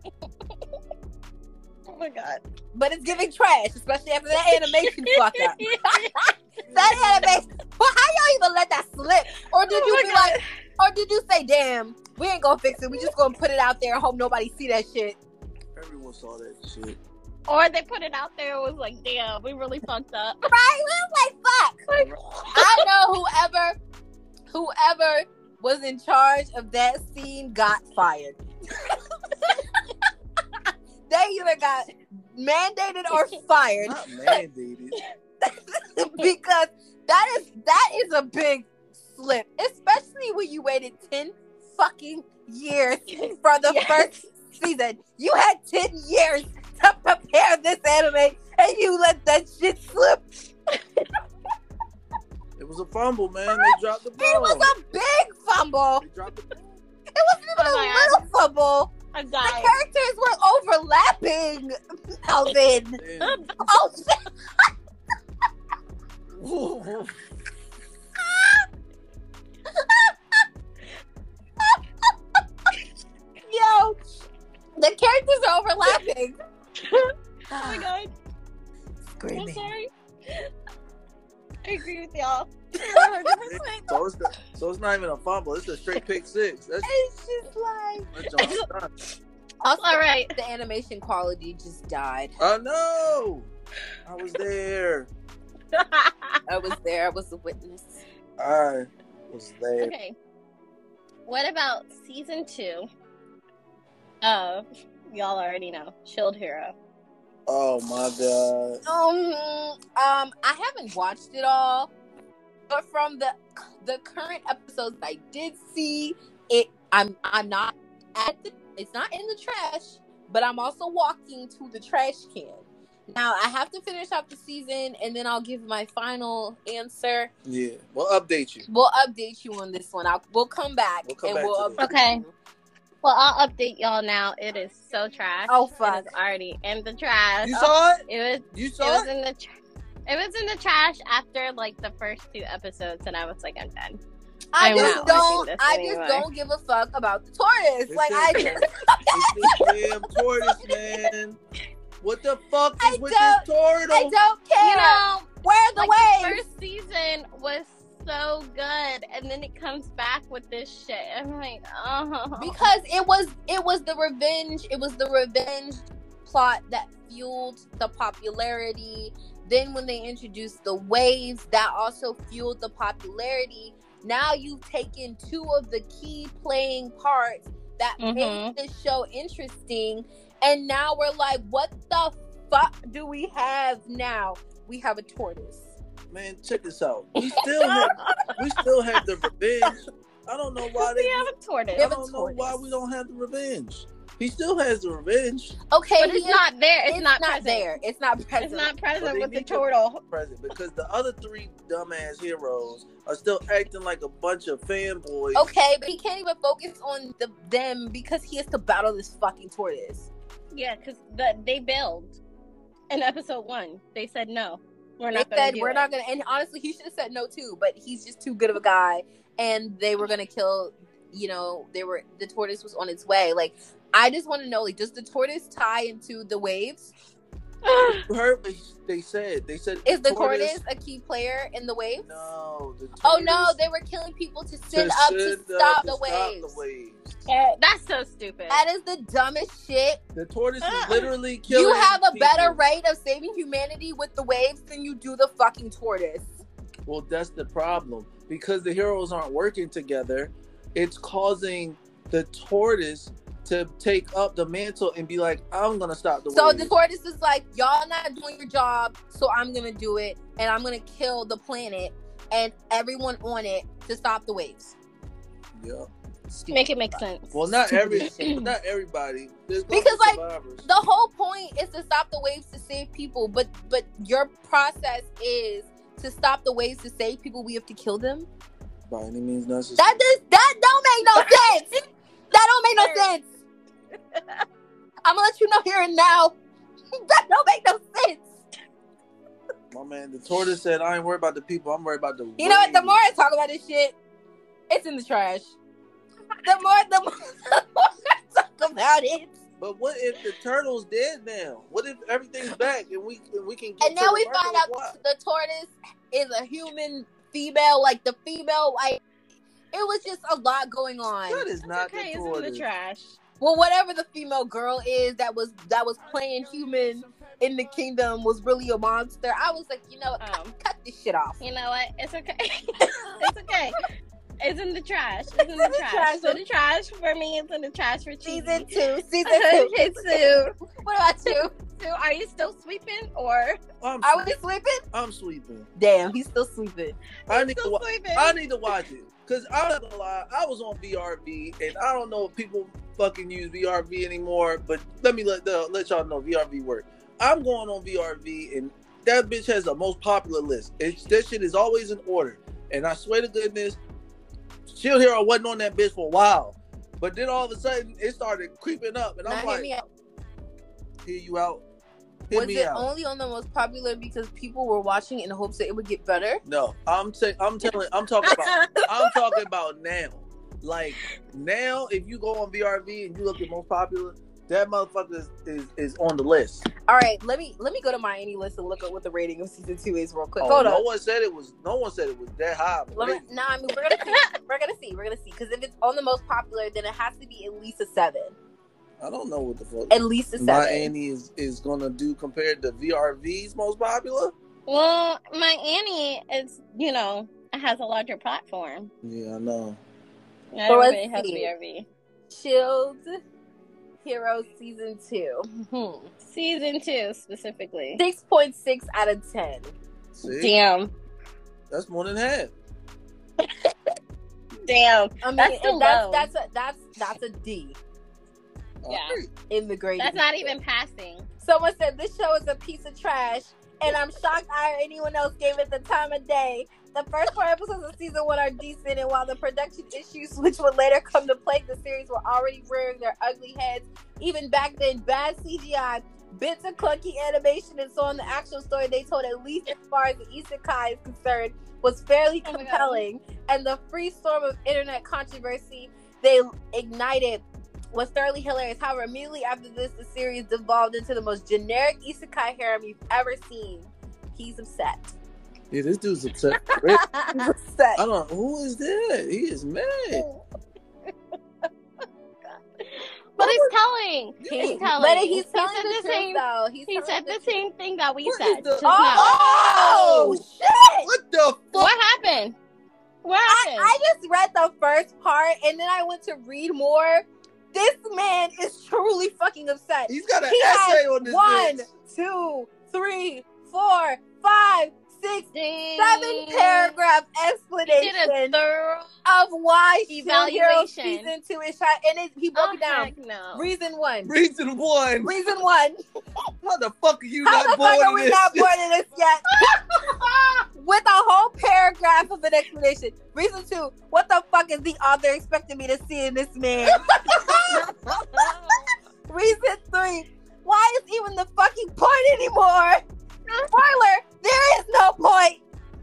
Oh my god. But it's giving trash, especially after that animation fuck up. That animation. Well, how y'all even let that slip? Or did you be like, or did you say, damn, we ain't gonna fix it. We just gonna put it out there and hope nobody see that shit. Everyone saw that shit. Or they put it out there and was like, damn, we really fucked up. Right? We was like, fuck. I know whoever was in charge of that scene got fired. They either got mandated or fired. Not mandated. Because that is a big slip. Especially when you waited 10 fucking years for the first season. You had 10 years to prepare this anime and you let that shit slip. It was a fumble, man. They dropped the ball. It was a big fumble. They dropped the ball. It wasn't even a little fumble. I'm The dying. characters were overlapping, Melvin. Damn. Oh shit. Yo, the characters are overlapping. Oh my god. I'm Screaming. sorry. I agree with y'all. So it's not even a fumble. It's a straight pick 6. It's just like That's done. also, All right. the animation quality just died. Oh no! I was there. I was there. I was a witness. I was there. Okay. What about season 2 of, y'all already know, Shield Hero? Oh my god. I haven't watched it all, but from the current episodes I did see, I'm not it's not in the trash, but I'm also walking to the trash can. Now I have to finish up the season, and then I'll give my final answer. Yeah, we'll update you. We'll update you on this one. We'll come back We'll come and back we'll to update this. Okay. you. Well, I'll update y'all now. It is so trash. Oh, fuck. It is already in the trash. You saw it? It You was saw it? in the it was in the trash after like the first 2 episodes, and I was like, I'm done. I I'm just not don't. watching this I anymore. just don't give a fuck about the tortoise. It's Like a- I just. It's this damn tortoise, man. What the fuck is with don't- this turtle? I don't care. You know, Where are the like the waves? first season was so good, and then it comes back with this shit. I'm like, oh. Because it was the revenge. It was the revenge plot that fueled the popularity. Then when they introduced the waves, that also fueled the popularity. Now you've taken two of the key playing parts that made the show interesting, and now we're like, what the fuck do we have now? We have a tortoise. Man, check this out. We still have the revenge. I don't know why we have a tortoise. I don't know why we don't have the revenge. He still has the revenge. Okay, but it's not there. It's not present. there. It's not present. It's not present with the turtle. Present because the other three dumbass heroes are still acting like a bunch of fanboys. Okay, but he can't even focus on them because he has to battle this fucking tortoise. Yeah, because they bailed in episode 1. They said no. We're not gonna. And honestly, he should have said no too. But he's just too good of a guy, and they were gonna kill. You know, the tortoise was on its way. Like, I just want to know, like, does the tortoise tie into the waves? You heard what they said. They said is the tortoise a key player in the waves? No. Oh no, they were killing people to stand up to stop the waves. That's so stupid. That is the dumbest shit. The tortoise is literally killing. You have a people. better rate of saving humanity with the waves than you do the fucking tortoise. Well, that's the problem. Because the heroes aren't working together, it's causing the tortoise to take up the mantle and be like, I'm gonna stop the waves. So the tortoise is like, y'all not doing your job, so I'm gonna do it, and I'm gonna kill the planet and everyone on it to stop the waves. Yeah. Make it make sense. Well, not everybody. Because like the whole point is to stop the waves to save people, but your process is to stop the waves to save people. We have to kill them. By any means necessary. That don't make no sense. That don't make no sense. I'm gonna let you know here and now. That don't make no sense. My man, the tortoise said, I ain't worried about the people, I'm worried about the You know what? The more I talk about this shit, it's in the trash. The more I talk about it. But what if the turtle's dead now? What if everything's back and we can get and now we find out the tortoise is a human female, like the female, like it was just a lot going on. That is not okay, the tortoise. It's in the trash. Well, whatever the female girl is that was playing human in the kingdom was really a monster. I was like, you know, cut this shit off. You know what? It's okay. It's okay. It's in the trash. It's in the trash. So the trash for me. It's in the trash for season 2. Okay, Sue. What about you? Sue, are you still sweeping or are we sweeping? I'm sweeping. Damn, he's still sweeping. I need to watch it. Because I'm not gonna lie, I was on VRV, and I don't know if people fucking use VRV anymore, but let y'all know VRV work. I'm going on VRV, and that bitch has the most popular list. That shit is always in order. And I swear to goodness, Shield Hero wasn't on that bitch for a while. But then all of a sudden, it started creeping up, and I'm like, hear you out. Was it only on the most popular because people were watching in hopes that it would get better? No, I'm talking about now. Like now, if you go on VRV and you look at most popular, that motherfucker is on the list. All right, let me go to my Annie list and look at what the rating of season 2 is real quick. Oh, Hold on. No one said it was that high. We're gonna see because if it's on the most popular, then it has to be at least a 7. I don't know what the fuck. At least a 7. My Annie is gonna do compared to VRV's most popular. Well, my Annie is, it has a larger platform. Yeah, I know. Not everybody has VRV. Shield Hero season 2. Mm-hmm. Season 2 specifically. 6.6 out of 10. See? Damn. That's more than half. Damn. I mean, that's a D. Yeah. In the grade. That's not even passing. Someone said this show is a piece of trash, and I'm shocked anyone else gave it the time of day. The first 4 episodes of season 1 are decent, and while the production issues, which would later come to plague the series, were already rearing their ugly heads, even back then, bad CGI, bits of clunky animation, and so on, the actual story they told, at least as far as the isekai is concerned, was fairly compelling, and the free storm of internet controversy they ignited was thoroughly hilarious. However, immediately after this, the series devolved into the most generic isekai harem you've ever seen. He's upset. Yeah, this dude's upset. He's upset. I don't know. Who is that? He is mad. But he's telling. He's telling. But he's telling the same, though. He said the same thing that we What said. is the- Oh, shit! What the fuck? What happened? What happened? I just read the first part and then I went to read more. This man is truly fucking upset. He's got an He essay has on this 1, bitch. 2, 3, 4, 5, 6, Dang. 7 paragraph He did a explanation thorough of why Shield Hero evaluation. season 2 is trying, and he broke it down. Heck no. Reason 1. Reason 1. Reason 1. How the fuck are you How not the bored fuck are of we this? not bored of this yet? With a whole paragraph of an explanation. Reason 2. What the fuck is the author expecting me to see in this man? Reason 3. Why is even the fucking point anymore? Spoiler, there is no point.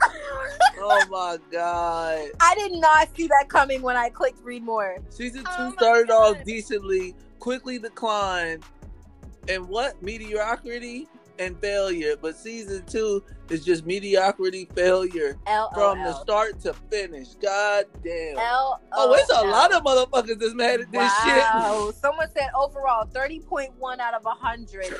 Oh my god. I did not see that coming when I clicked read more. Season 2 Oh my started off God. decently, quickly declined, and what? Mediocrity and failure. But season 2 is just mediocrity, failure from the start to finish. God damn. Oh, it's a lot of motherfuckers that's mad at this shit. Wow. Someone said overall 30.1 out of 100.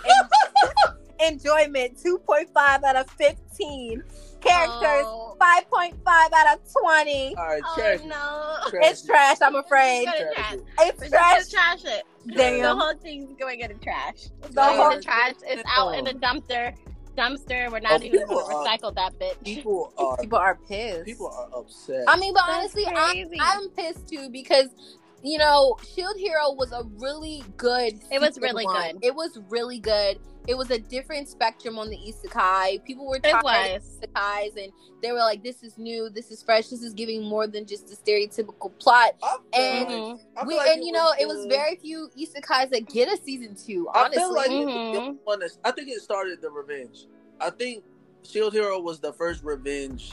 Enjoyment 2.5 out of 15. Characters Oh. 5.5 out of 20. All right, Oh trash. no. It's trash, I'm afraid. It's gonna trash. It's We're trash. just gonna trash it. The Damn. whole thing's going in the trash. It's The going whole- in the trash. It's out in the dumpster. We're not even people gonna are- recycle that bitch. People are Pissed. people are upset. I mean, but That's honestly, crazy. I'm pissed too because, you know, Shield Hero was a really good. It was season really 1. good. It was really good. It was a different spectrum on the isekai. People were It tired of was. isekais, and they were like, "This is new. This is fresh. This is giving more than just the stereotypical plot." I feel And like- I feel We like and you know, it was good. very few isekais that get a season 2. I Honestly, feel like Mhm. I think it started the revenge. I think Shield Hero was the first revenge.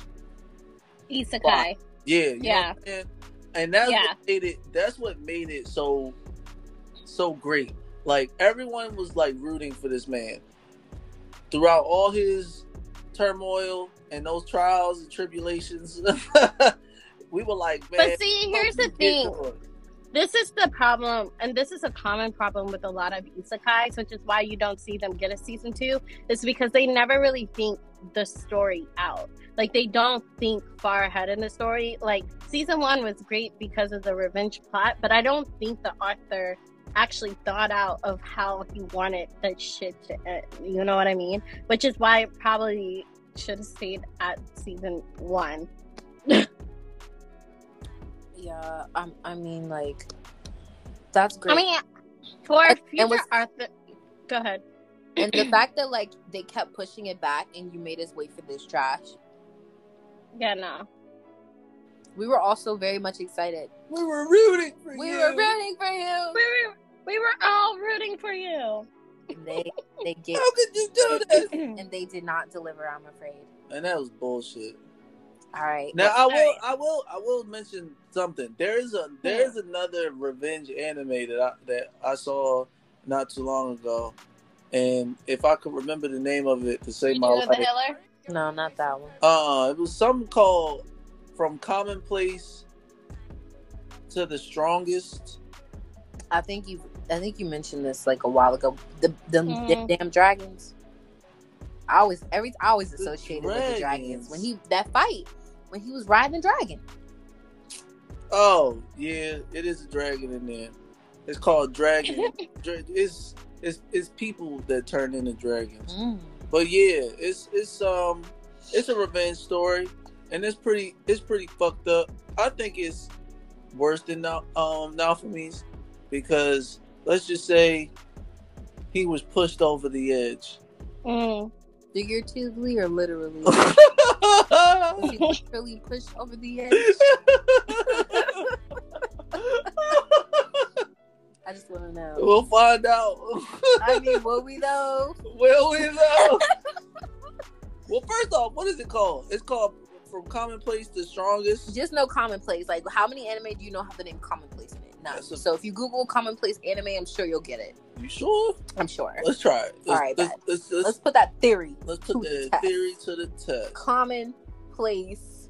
Isekai. Yeah, you know Yeah. what I'm saying? And that's Yeah. what made it. That's what made it so great. Like everyone was like rooting for this man throughout all his turmoil and those trials and tribulations. We were like, man. But see, here's the thing. This is the problem, and this is a common problem with a lot of isekais, which is why you don't see them get a season 2, is because they never really think the story out. Like, they don't think far ahead in the story. Like, season 1 was great because of the revenge plot, but I don't think the author actually thought out of how he wanted that shit to end. You know what I mean? Which is why it probably should have stayed at season 1. yeah. I mean, like, that's great. I mean, for And future was- Arthur, go ahead. and the fact that like they kept pushing it back, and you made us wait for this trash. Yeah, no. We were also very much excited. We were rooting for you. We were rooting for you. We were all rooting for you. And they get How could you do this? and they did not deliver. I'm afraid. And that was bullshit. All right. Now Well, I will mention something. There's another revenge anime that I saw not too long ago, and if I could remember the name of it to save my You the life, Hiller? No, not that one. it was something called From Commonplace to the Strongest. I think you mentioned this like a while ago. The Mhm. damn dragons. I always associated with the dragons. dragons when he was riding a dragon. Oh yeah, it is a dragon in there. It's called Dragon. It's people that turn into dragons. But yeah, it's a revenge story, and it's pretty fucked up. I think it's worse than Naofami's because let's just say he was pushed over the edge. Mm. Figuratively or literally? Was he literally pushed over the edge? I just want to know. We'll find out. I mean, will we though? Will we though? Well, first off, what is it called? It's called From Commonplace to Strongest. Just know commonplace. Like, how many anime do you know have the name commonplace in it? None. That's a- So if you Google commonplace anime, I'm sure you'll get it. You sure? I'm sure. Let's try it. All right, Let's put that theory. put to the test. theory to the test. Commonplace.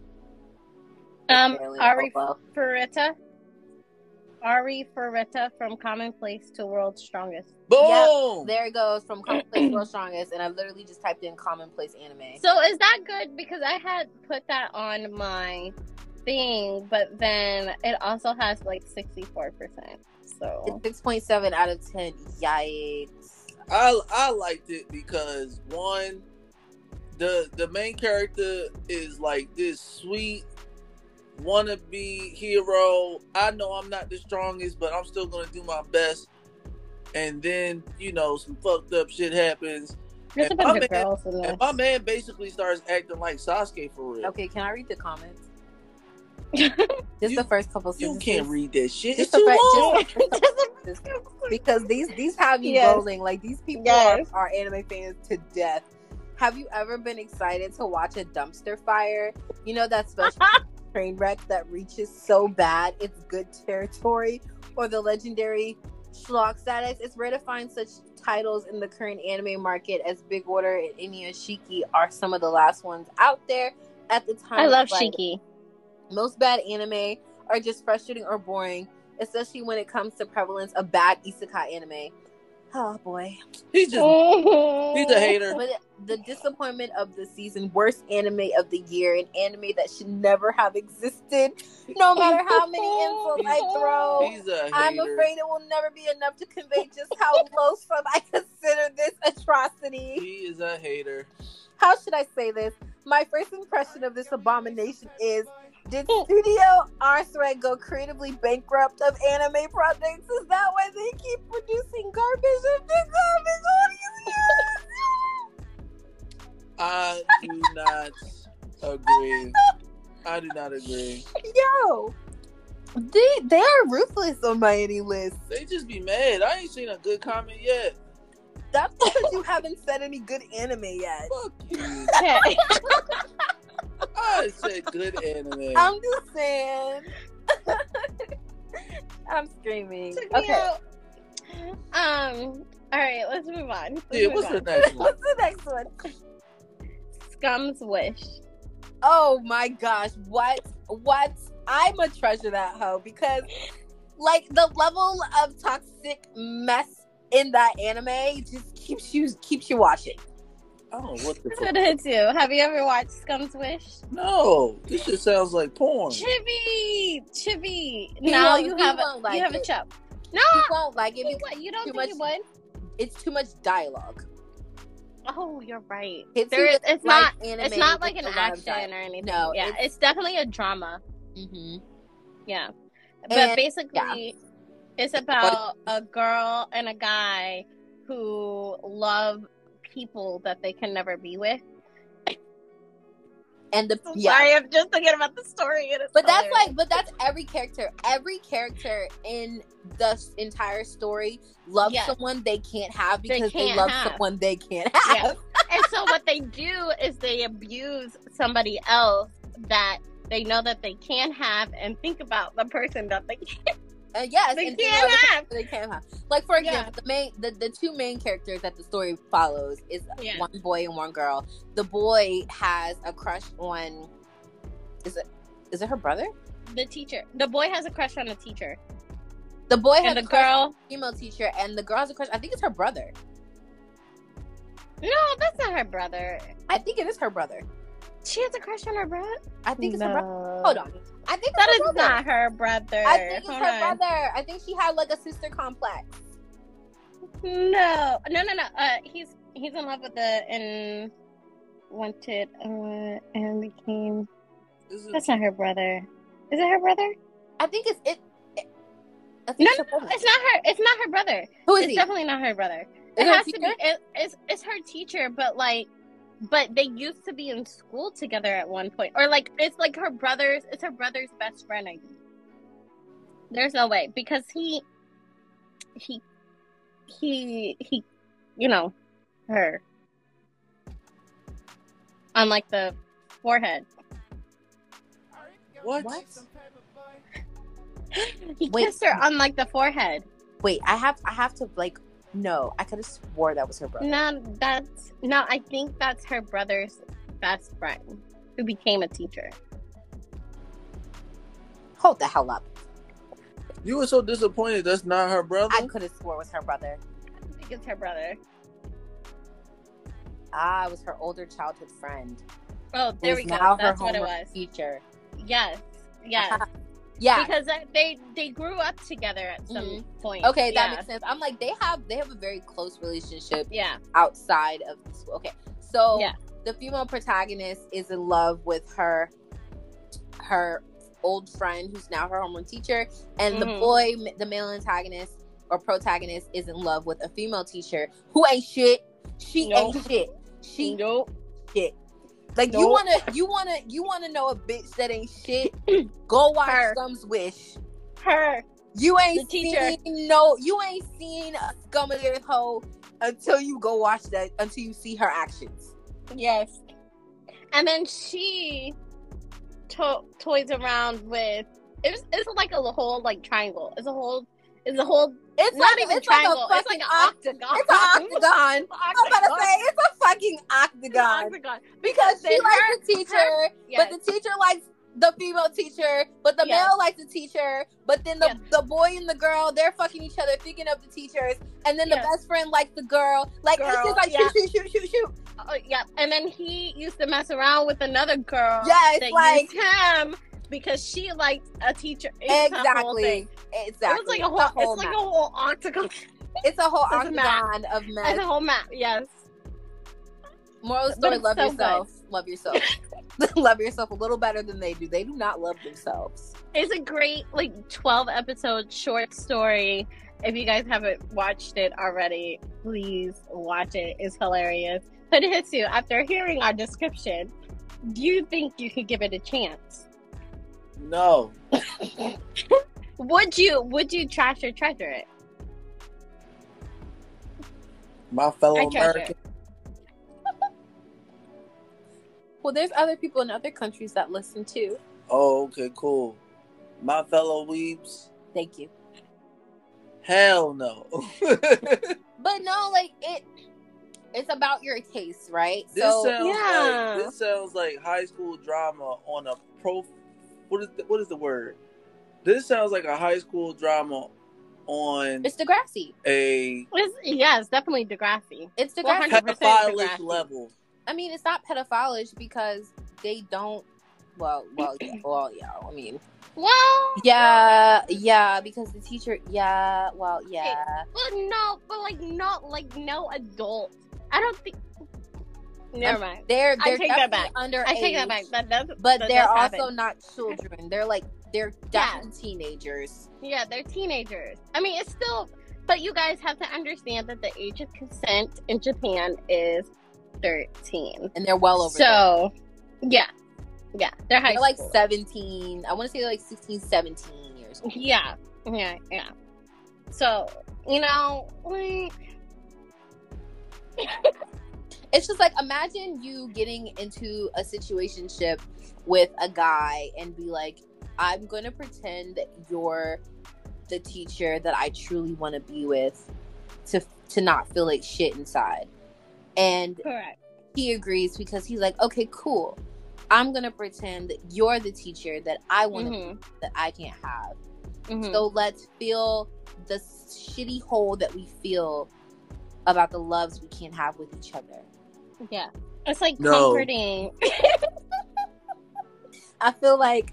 Ari Fureta. Ari Fureta from Commonplace to World's Strongest. Boom! There it goes, from commonplace world strongest, and I literally just typed in commonplace anime. So is that good? Because I had put that on my thing, but then it also has like 64%. So It's 6.7 out of 10. Yikes. I liked it because one, the main character is like this sweet wannabe hero. I know I'm not the strongest, but I'm still gonna do my best. And then, you know, some fucked up shit happens. there's a And bunch of girls in this. and my man basically starts acting like Sasuke for real. Okay, can I read the comments? Just the first couple You sentences. can't read that shit. It's Just the too first- long. because these have you Yes. rolling. Like, these people Yes. are anime fans to death. Have you ever been excited to watch a dumpster fire? You know that special train wreck that reaches so bad it's good territory, or the legendary schlock status? It's rare to find such titles in the current anime market, as Big Order and Inuyashiki are some of the last ones out there at the time. I of love writing. Shiki. Most bad anime are just frustrating or boring, especially when it comes to prevalence of bad isekai anime. Oh boy. He's just he's a hater. But the disappointment of the season, worst anime of the year, an anime that should never have existed, no matter how many insults I throw. He's a hater. I'm afraid it will never be enough to convey just how loathsome I consider this atrocity. He is a hater. How should I say this? My first impression of this abomination is, did Studio Arthur go creatively bankrupt of anime projects? Is that why they keep producing garbage after garbage all these years? I do not agree. I do not agree. Yo, they are ruthless on my any list. They just be mad. I ain't seen a good comment yet. That's because you haven't said any good anime yet. Fuck you. Okay. I said good anime. I'm just saying. I'm screaming. Took me Okay, out. All right, let's move on. Yeah, what's the next one? what's the next one? Scum's Wish? Oh my gosh, what? I'ma treasure that hoe because, like, the level of toxic mess in that anime just keeps you watching. I don't know what the That's fuck. what it do. Have you ever watched Scum's Wish? No, this shit sounds like porn. Chibi. He Now won't- you he have won't a like you have a it. chub. No, You won't like it you, because you don't too think you much- would? it's too much dialogue. Oh, you're right. It's There is. It's not. anime It's not with like an a lot of action or anything. No, yeah, it's definitely a drama. Mm-hmm. Yeah, but And- basically, it's about a girl and a guy who love people that they can never be with. And the Sorry, I'm just thinking about the story. And it's But that's hilarious. like, but that's every character. Every character in the entire story loves Yes. someone they can't have They because they can't love have. someone they can't have. Yes. And so what they do is they abuse somebody else that they know that they can have, and think about the person that they Yes, They and can't have. They can't have. Like, for Yeah. example, the two main characters that the story follows is Yeah. one boy and one girl. The boy has a crush on. Is it her brother? the teacher. The boy has a crush on the teacher, The boy has and the a crush on girl. a female teacher, and the girl has a crush. I think it's her brother. No, that's not her brother. I think it is her brother. She has a crush on her brother. I think it's her brother. No. Hold on. I think it's That her is brother. not her brother. I think it's Hold her on. brother. I think she had like a sister complex. No. He's in love with and wanted and became. This is- That's not her brother. Is it her brother? I think it's it. I think No, it's her brother. it's not her. It's not her brother. Who is It's he? definitely not her brother. Is It it her has to be. teacher? It's her teacher, but they used to be in school together at one point, or like it's like her brother's. It's her brother's best friend. I think. There's no way because he, you know, her on like the forehead. What? What? He Wait. kissed her on like the forehead. Wait, I have to like. No, I could have swore that was her brother. No, I think that's her brother's best friend who became a teacher. Hold the hell up! You were so disappointed that's not her brother? I could have swore it was her brother. I think it's her brother. Ah, it was her older childhood friend. Oh, there Who's we go. now That's her what it homeroom was. teacher. Yes, Yes. Yeah. Because they grew up together at some point. Okay, that makes sense. I'm like, they have a very close relationship. Yeah. Outside of the school. Okay, so Yeah. the female protagonist is in love with her old friend, who's now her homeroom teacher, and the boy, the male antagonist or protagonist, is in love with a female teacher who ain't shit. She ain't shit. She shit. Like, you wanna know a bitch that ain't shit? Go watch Scum's Wish. Her. You ain't the you ain't seen a scum of the earth hoe until you go watch that, until you see her actions. Yes. And then she toys around with it's like a whole like triangle. It's not even triangle. It's like an octagon. It's an octagon. I'm about to say it's a fucking octagon. Because she likes the teacher, but the teacher likes the female teacher, but the male likes the teacher, but then the boy and the girl, they're fucking each other, thinking of the teachers, and then the best friend likes the girl. Like, it's just like shoot. And then he used to mess around with another girl. Yes, that like used him because she liked a teacher. Exactly. It was like a whole octagon. It's a whole octagon of mess. It's a whole map. Yes. Moral of the story: love yourself. Good. Love yourself. Love yourself a little better than they do. They do not love themselves. It's a great 12-episode short story. If you guys haven't watched it already, please watch it. It's hilarious. But it hits you after hearing our description. Do you think you could give it a chance? No. Would you trash or treasure it? My fellow American. Well, there's other people in other countries that listen too. Oh, okay, cool. My fellow weebs. Thank you. Hell no. But no, like it's about your taste, right? This sounds like high school drama on a what is the word? This sounds like a high school drama on. It's Degrassi. It's definitely Degrassi. It's Degrassi. Pedophile level. I mean, it's not pedophilish because they don't. Well, yeah. I mean, yeah, because the teacher. Yeah, well, yeah. No adult. I don't think. Never mind. They're I take that back. Underage. I take that back. But they're also happen. Not children. They're definitely teenagers. Yeah, they're teenagers. I mean, it's still. But you guys have to understand that the age of consent in Japan is 13, and they're well over. So, yeah, they're high. They're like 17. I want to say they're like 16, 17 years old. Yeah. So like. It's just like, imagine you getting into a situationship with a guy and be like, I'm going to pretend that you're the teacher that I truly want to be with to not feel like shit inside. And correct. He agrees because he's like, okay, cool. I'm going to pretend that you're the teacher that I want to be, that I can't have. Mm-hmm. So let's feel the shitty hole that we feel about the loves we can't have with each other. Yeah. It's like comforting. I feel like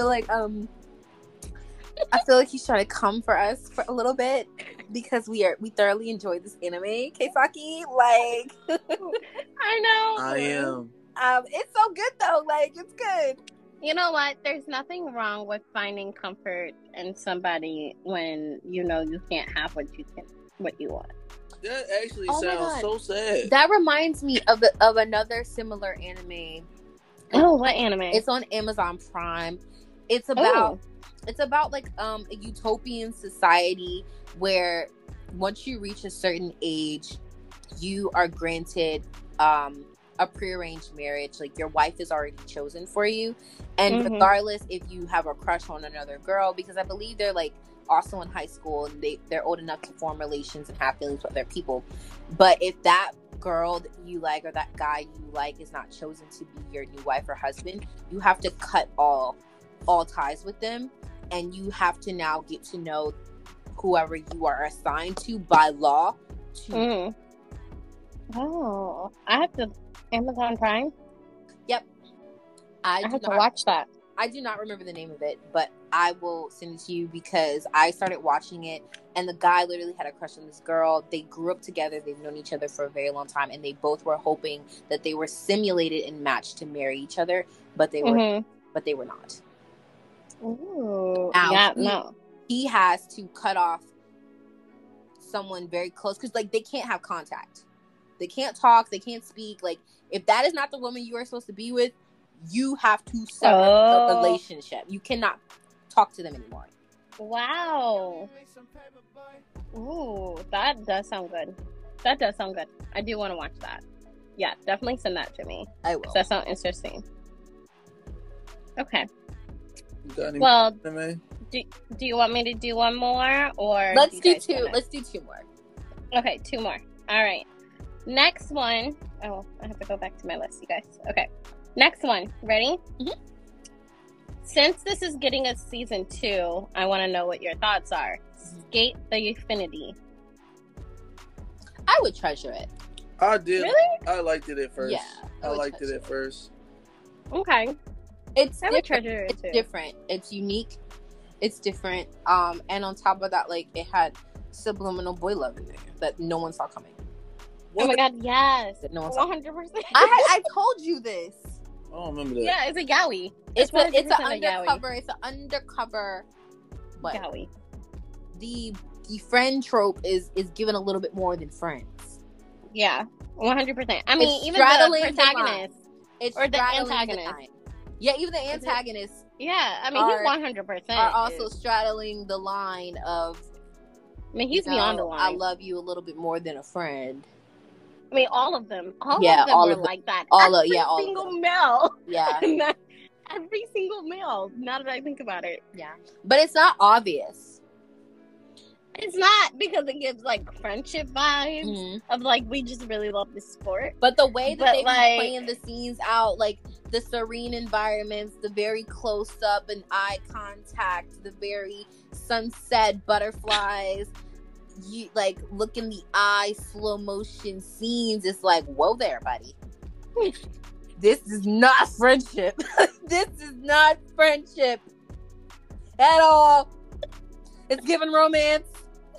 he's trying to come for us for a little bit because we thoroughly enjoy this anime, Keisaki. Like, I know. I am. It's so good though. Like, it's good. You know what? There's nothing wrong with finding comfort in somebody when you know you can't have what you want. That actually sounds so sad. That reminds me of another similar anime. Oh, what anime? It's on Amazon Prime. It's about like a utopian society where once you reach a certain age, you are granted a prearranged marriage. Like, your wife is already chosen for you, and regardless if you have a crush on another girl, because I believe they're like also in high school and they're old enough to form relations and have feelings with other people. But if that girl that you like or that guy you like is not chosen to be your new wife or husband, you have to cut all ties with them, and you have to now get to know whoever you are assigned to by law. Oh, I have to Amazon Prime. Yep, I have to watch that. I do not remember the name of it, but I will send it to you because I started watching it, and the guy literally had a crush on this girl. They grew up together. They've known each other for a very long time, and they both were hoping that they were simulated and matched to marry each other, but they were, but they were not. Ooh. Now, Yeah, no. He has to cut off someone very close because, like, they can't have contact. They can't talk. They can't speak. Like, if that is not the woman you are supposed to be with, you have to sever the relationship. You cannot talk to them anymore. Wow. Ooh, that does sound good. That does sound good. I do want to watch that. Yeah, definitely send that to me. I will. That sounds interesting. Okay. Well, do you want me to do one more, or let's do two? Let's do two more. Okay, two more. All right. Next one. Oh, I have to go back to my list, you guys. Okay. Next one. Ready? Mm-hmm. Since this is getting a season 2, I want to know what your thoughts are. Skate the Infinity. I would treasure it. I did. Really? I liked it at first. Yeah, I liked it at first. Okay. I would treasure it too. It's too. different. It's unique. It's different. And on top of that, like, it had subliminal boy love in there that no one saw coming. What? Oh my god, yes. That no one saw. 100%. I told you this. I don't remember that. Yeah, it's a yaoi. It's an undercover. It's an undercover. But yaoi. The friend trope is given a little bit more than friends. Yeah, 100%. I mean, even the protagonist or the antagonist. Yeah, even the antagonist. Yeah, I mean, he's 100%. Are also straddling the line of. I mean, he's beyond the line. I love you a little bit more than a friend. I mean, all of them. All of them were like that. Every single male. Yeah. Every single male. Now that I think about it. Yeah. But it's not obvious. It's not, because it gives, like, friendship vibes of, like, we just really love this sport. But the way that they've been playing the scenes out, like, the serene environments, the very close up and eye contact, the very sunset butterflies, you like look in the eye, slow motion scenes. It's like, whoa there, buddy. This is not friendship. This is not friendship at all. It's giving romance.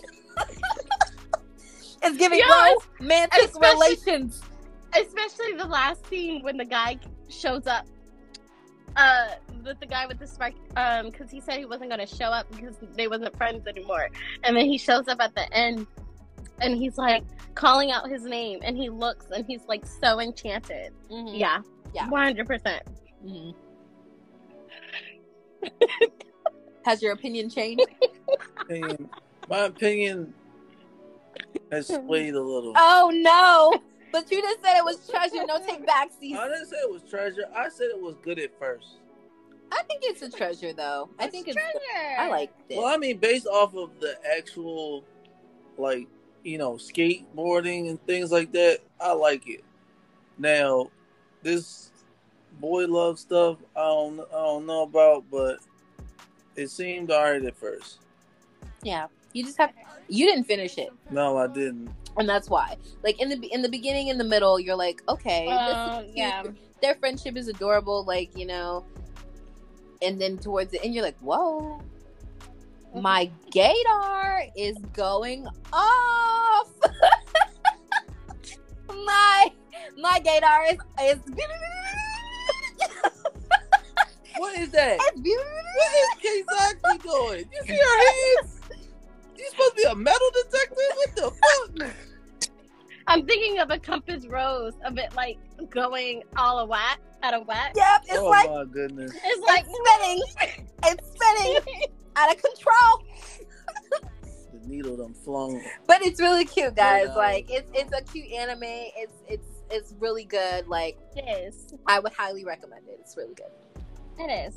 It's giving romantic relations. Especially the last scene when the guy shows up. With the guy with the spark, because he said he wasn't going to show up because they wasn't friends anymore. And then he shows up at the end, and he's like calling out his name, and he looks, and he's like so enchanted. Mm-hmm. Yeah, 100%. Mm-hmm. Has your opinion changed? My opinion has swayed a little. Oh no! But you just said it was treasure. No take backsies. I didn't say it was treasure. I said it was good at first. I think it's a treasure, though. I think it's treasure. I like it. Well, I mean, based off of the actual, like, skateboarding and things like that, I like it. Now, this boy love stuff, I don't know about, but it seemed alright at first. Yeah, you didn't finish it. No, I didn't. And that's why. Like, in the beginning, in the middle, you're like, okay, this is cute. Their friendship is adorable, like, and then towards the end, you're like, whoa, my gaydar is going off. my gaydar is What is that? What is Kizaki doing? You see her hands? You supposed to be a metal detector? What the fuck? I'm thinking of a Compass Rose, of it like going all out of whack. Yep, it's like, my goodness. It's like spinning. It's spinning out of control. The needle done flung. But it's really cute, guys. Like, it's a cute anime. It's really good. Like, it is. I would highly recommend it. It's really good. It is.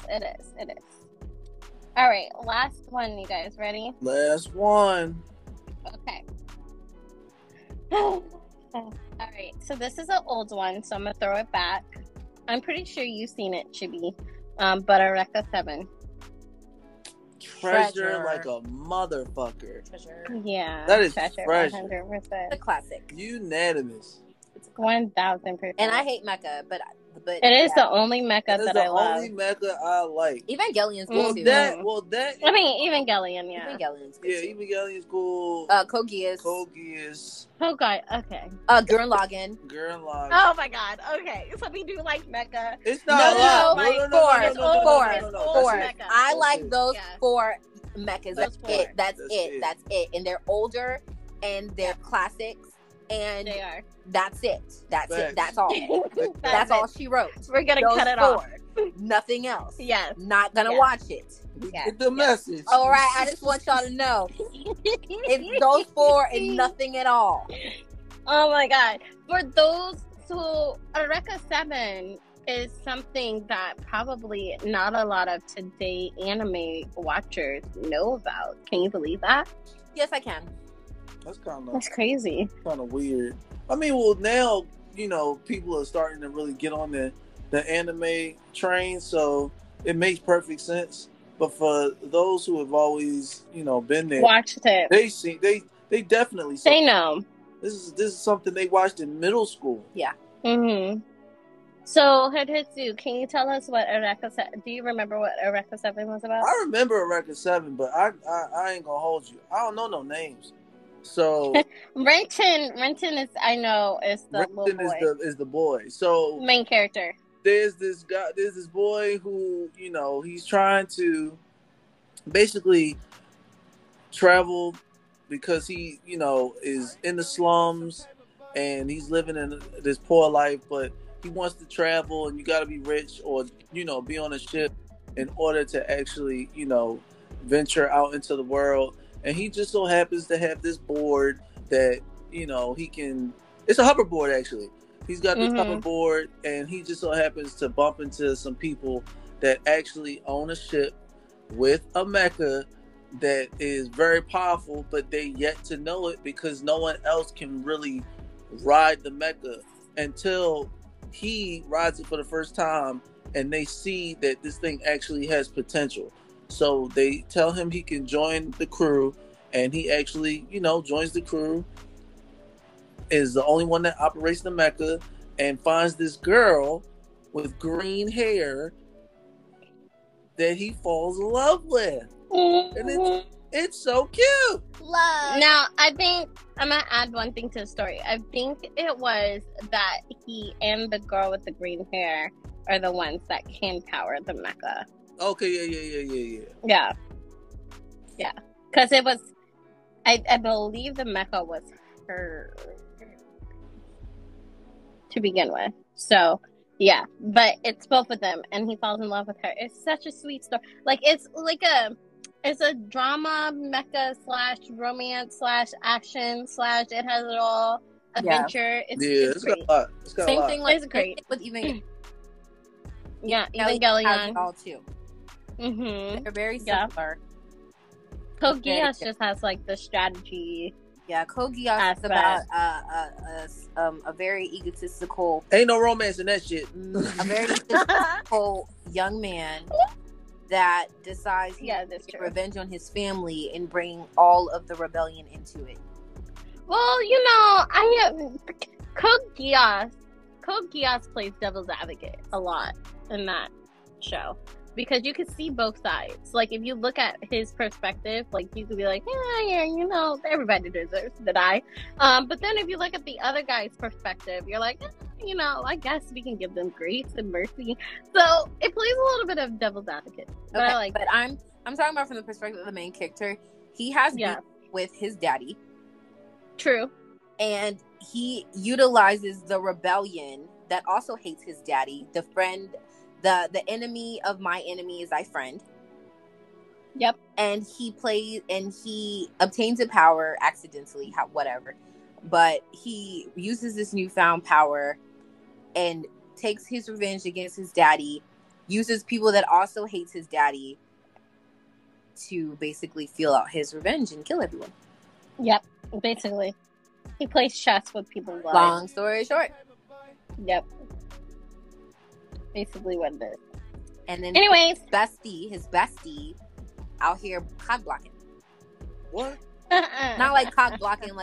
All right, last one, you guys ready? Last one. Okay. All right, so this is an old one, so I'm gonna throw it back. I'm pretty sure you've seen it, Chibi. But Eureka 7. Treasure like a motherfucker. Treasure. Yeah. That is treasure. treasure. 100%. The classic. Unanimous. It's a 1000%. and I hate mecha, but it is the only mecha That's that the I love. only mecha I like. Evangelion's Well, good too. that. I mean, Evangelion, yeah. Evangelion's good too. Evangelion's cool. Kogias. Oh god, okay. Gurren Lagann. Oh my god, okay. So we do like mecha. It's not a lot. Four. I like those Yeah. 4 mechas. That's Those 4. it. That's it. And they're older and they're classics. And They are. that's it. That's Facts. it. That's all. That's all she wrote. We're gonna Those cut it 4. off. Nothing else. Yes. Not gonna Yes. watch it. Yeah. Get the message. All right. I just want y'all to know it's those 4 and nothing at all. Oh my god. For those who Eureka 7 is something that probably not a lot of today anime watchers know about. Can you believe that? Yes, I can. That's kind That's crazy. of weird. I mean, well, now people are starting to really get on the anime train, so it makes perfect sense. But for those who have always been there, Watched it. they definitely They know. This is something they watched in middle school. Mm-hmm. So, Hitsu, can you tell us what Eureka 7... Do you remember what Eureka 7 was about? I remember Record 7, but I ain't gonna hold you. I don't know no names. So Renton is, I know, is the little boy. is the boy. So Main character. there's this boy who, he's trying to basically travel because he, is in the slums and he's living in this poor life, but he wants to travel, and you got to be rich or, be on a ship in order to actually, venture out into the world. And he just so happens to have this board that, he can, it's a hoverboard actually. He's got this hoverboard, and he just so happens to bump into some people that actually own a ship with a mecha that is very powerful, but they yet to know it because no one else can really ride the mecha until he rides it for the first time, and they see that this thing actually has potential. So they tell him he can join the crew, and he actually, joins the crew, is the only one that operates the mecha, and finds this girl with green hair that he falls in love with. And it's so cute. Love. Now, I think I'm gonna add one thing to the story. I think it was that he and the girl with the green hair are the ones that can power the mecha. Okay, Yeah. Because it was, I believe the mecha was her to begin with. So, yeah. But it's both of them, and he falls in love with her. It's such a sweet story. It's a drama, mecha / romance / action / it has it all. Adventure. It's got great. a lot. It's got a Same lot. thing like It's great. with Evangelion. Yeah, Has Evangelion. it all too. Mm-hmm. They're very Yeah. similar. Code Very Geass good. just has like the strategy. Yeah, Code Geass is about a very egotistical, Ain't no romance in that shit. a very egotistical young man that decides he Yeah, wants that's to get true. revenge on his family and bring all of the rebellion into it. Well, I am Code Geass. Code Geass plays devil's advocate a lot in that show because you can see both sides. Like if you look at his perspective, like you could be like, yeah, everybody deserves to die. But then if you look at the other guy's perspective, you're like, I guess we can give them grace and mercy. So it plays a little bit of devil's advocate. But I like. But I'm talking about from the perspective of the main character. He has beef with his daddy. True. And he utilizes the rebellion that also hates his daddy. The friend, the enemy of my enemy is thy friend. Yep. And he obtains a power accidentally, whatever. But he uses this newfound power and takes his revenge against his daddy, uses people that also hates his daddy to basically feel out his revenge and kill everyone. Yep. Basically. He plays chess with people's lives. Long story short. Yep. Basically what it is. And then Anyways. his bestie out here cock blocking. What? Not like cock blocking, like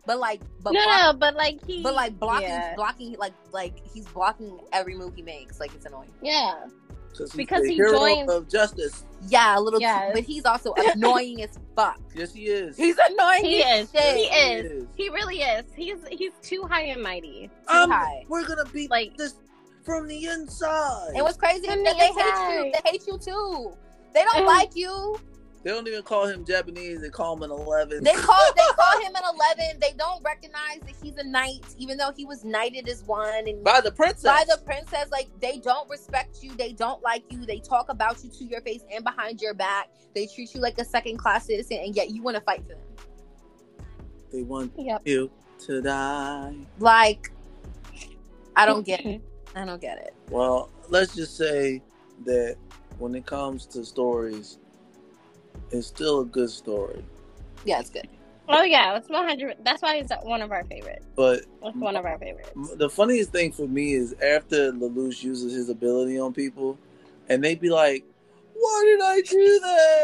but No, but like he, blocking, like he's blocking every move he makes. Like, it's annoying. Yeah, because he hero joins of justice. Yeah, a little. Yes. But he's also annoying as fuck. Yes, he is. He's annoying. He is. Shit. He is. is. He really is. He's too high and mighty. High. We're gonna beat Like- this from the inside. And what's crazy is From that the they hate inside. you. They hate you too. They don't like you. They don't even call him Japanese. They call him an 11. They call him an 11. They don't recognize that he's a knight, even though he was knighted as one. And by the princess. Like, they don't respect you. They don't like you. They talk about you to your face and behind your back. They treat you like a second-class citizen, and yet you want to fight for them. They want Yep. you to die. Like, I don't get it. I don't get it. Well, let's just say that when it comes to stories, it's still a good story. Yeah, it's good. Oh yeah, it's 100. That's why it's one of our favorites. But It's one of our favorites. the funniest thing for me is after Lelouch uses his ability on people, and they be like, "Why did I do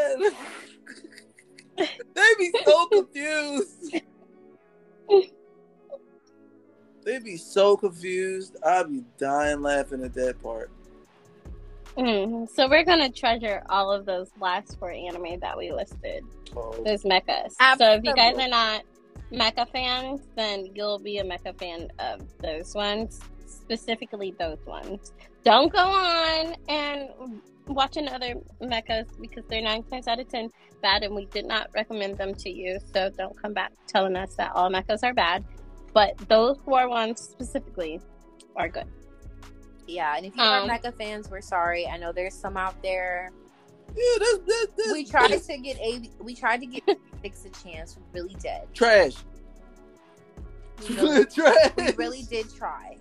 that?" They be so confused. They be so confused. I'd be dying laughing at that part. So we're gonna treasure all of those last 4 anime that we listed. Oh, Those mechas. Absolutely. So if you guys are not mecha fans, then you'll be a mecha fan of those ones, specifically those ones. Don't go on and watch other mechas because they're 9 times out of 10 bad, and we did not recommend them to you. So don't come back telling us that all mechas are bad. But those 4 ones specifically are good. Yeah, and if you are mecha fans, we're sorry. I know there's some out there. yeah, that's We tried to get 6 a chance. We really did. trash. We really, Trash. we really did try.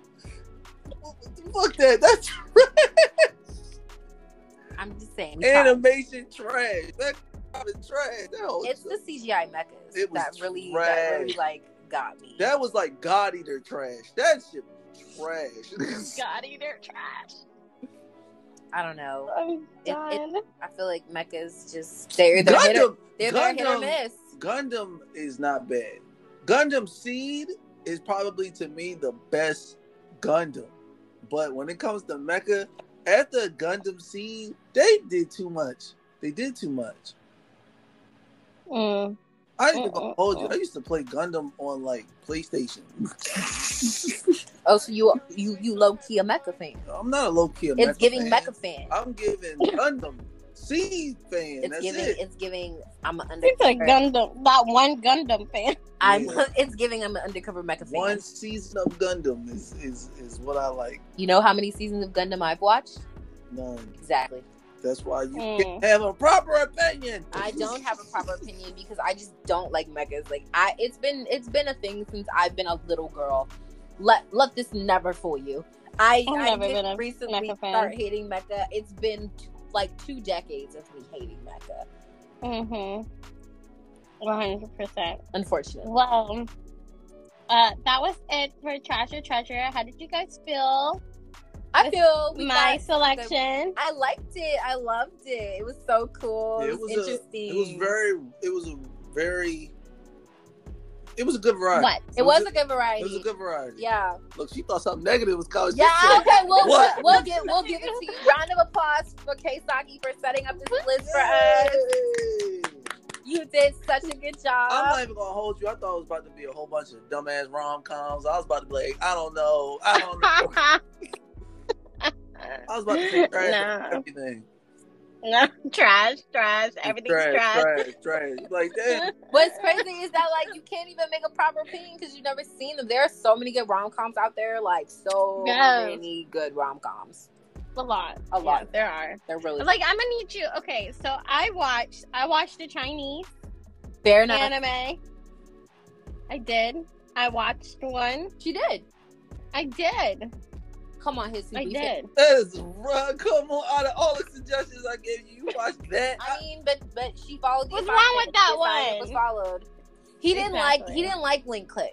Fuck that. That's trash. I'm just saying. We tried. Animation trash. That trash. That whole It's the CGI mechas It was that really trash. like got me. That was like God Eater trash. That shit was trash. God eater trash. I don't know. I'm done. I feel like mechas just they're hit or Gundam, miss. Gundam is not bad. Gundam Seed is probably to me the best Gundam. But when it comes to mecha, after Gundam Seed, they did too much. They did too much. I ain't even gonna hold you. I used to play Gundam on like PlayStation. Oh, so you low key a mecha fan? I'm not a low key. It's giving mecha fan. I'm giving Gundam Seed fan. It's That's giving. it. It's giving. I'm an It's a undercover. Gundam, not one Gundam fan. It's giving. I'm an undercover mecha fan. One season of Gundam is what I like. You know how many seasons of Gundam I've watched? None. Exactly. That's why you can't have a proper opinion. I don't have a proper opinion because I just don't like mechas. Like it's been a thing since I've been a little girl. Let this never fool you. I I've never been did a recently mecha fan. start hating mecha. It's been like 2 decades of me hating mecha. 100%. Unfortunately. Well, that was it for Trash or Treasure. How did you guys feel? I feel My selection. I liked it. I loved it. It was so cool. Yeah, it was interesting. It was a good variety. What? It was a good variety. It was a good variety. Yeah. Look, she thought something negative was coming. Yeah. Okay. What? We'll give it to you. Round of applause for Keisaki for setting up this list for us. Yay! You did such a good job. I'm not even gonna hold you. I thought it was about to be a whole bunch of dumbass rom-coms. I was about to be like, I don't know. I was about to say trash No. everything. No, trash. Everything's trash. Trash. Like that. What's crazy is that like you can't even make a proper opinion because you've never seen them. There are so many good rom-coms out there, like many good rom-coms. A lot. A lot. Yeah, there are. They're really Like, I'm gonna need you. Okay, so I watched the Chinese fair enough. anime. I did. I watched one. She did. I did. Come on, his. I did. That is run. Come on, out of all the suggestions I gave you, you watched that. I mean, but she followed. What's wrong with that It was one? followed. He didn't like Link Click.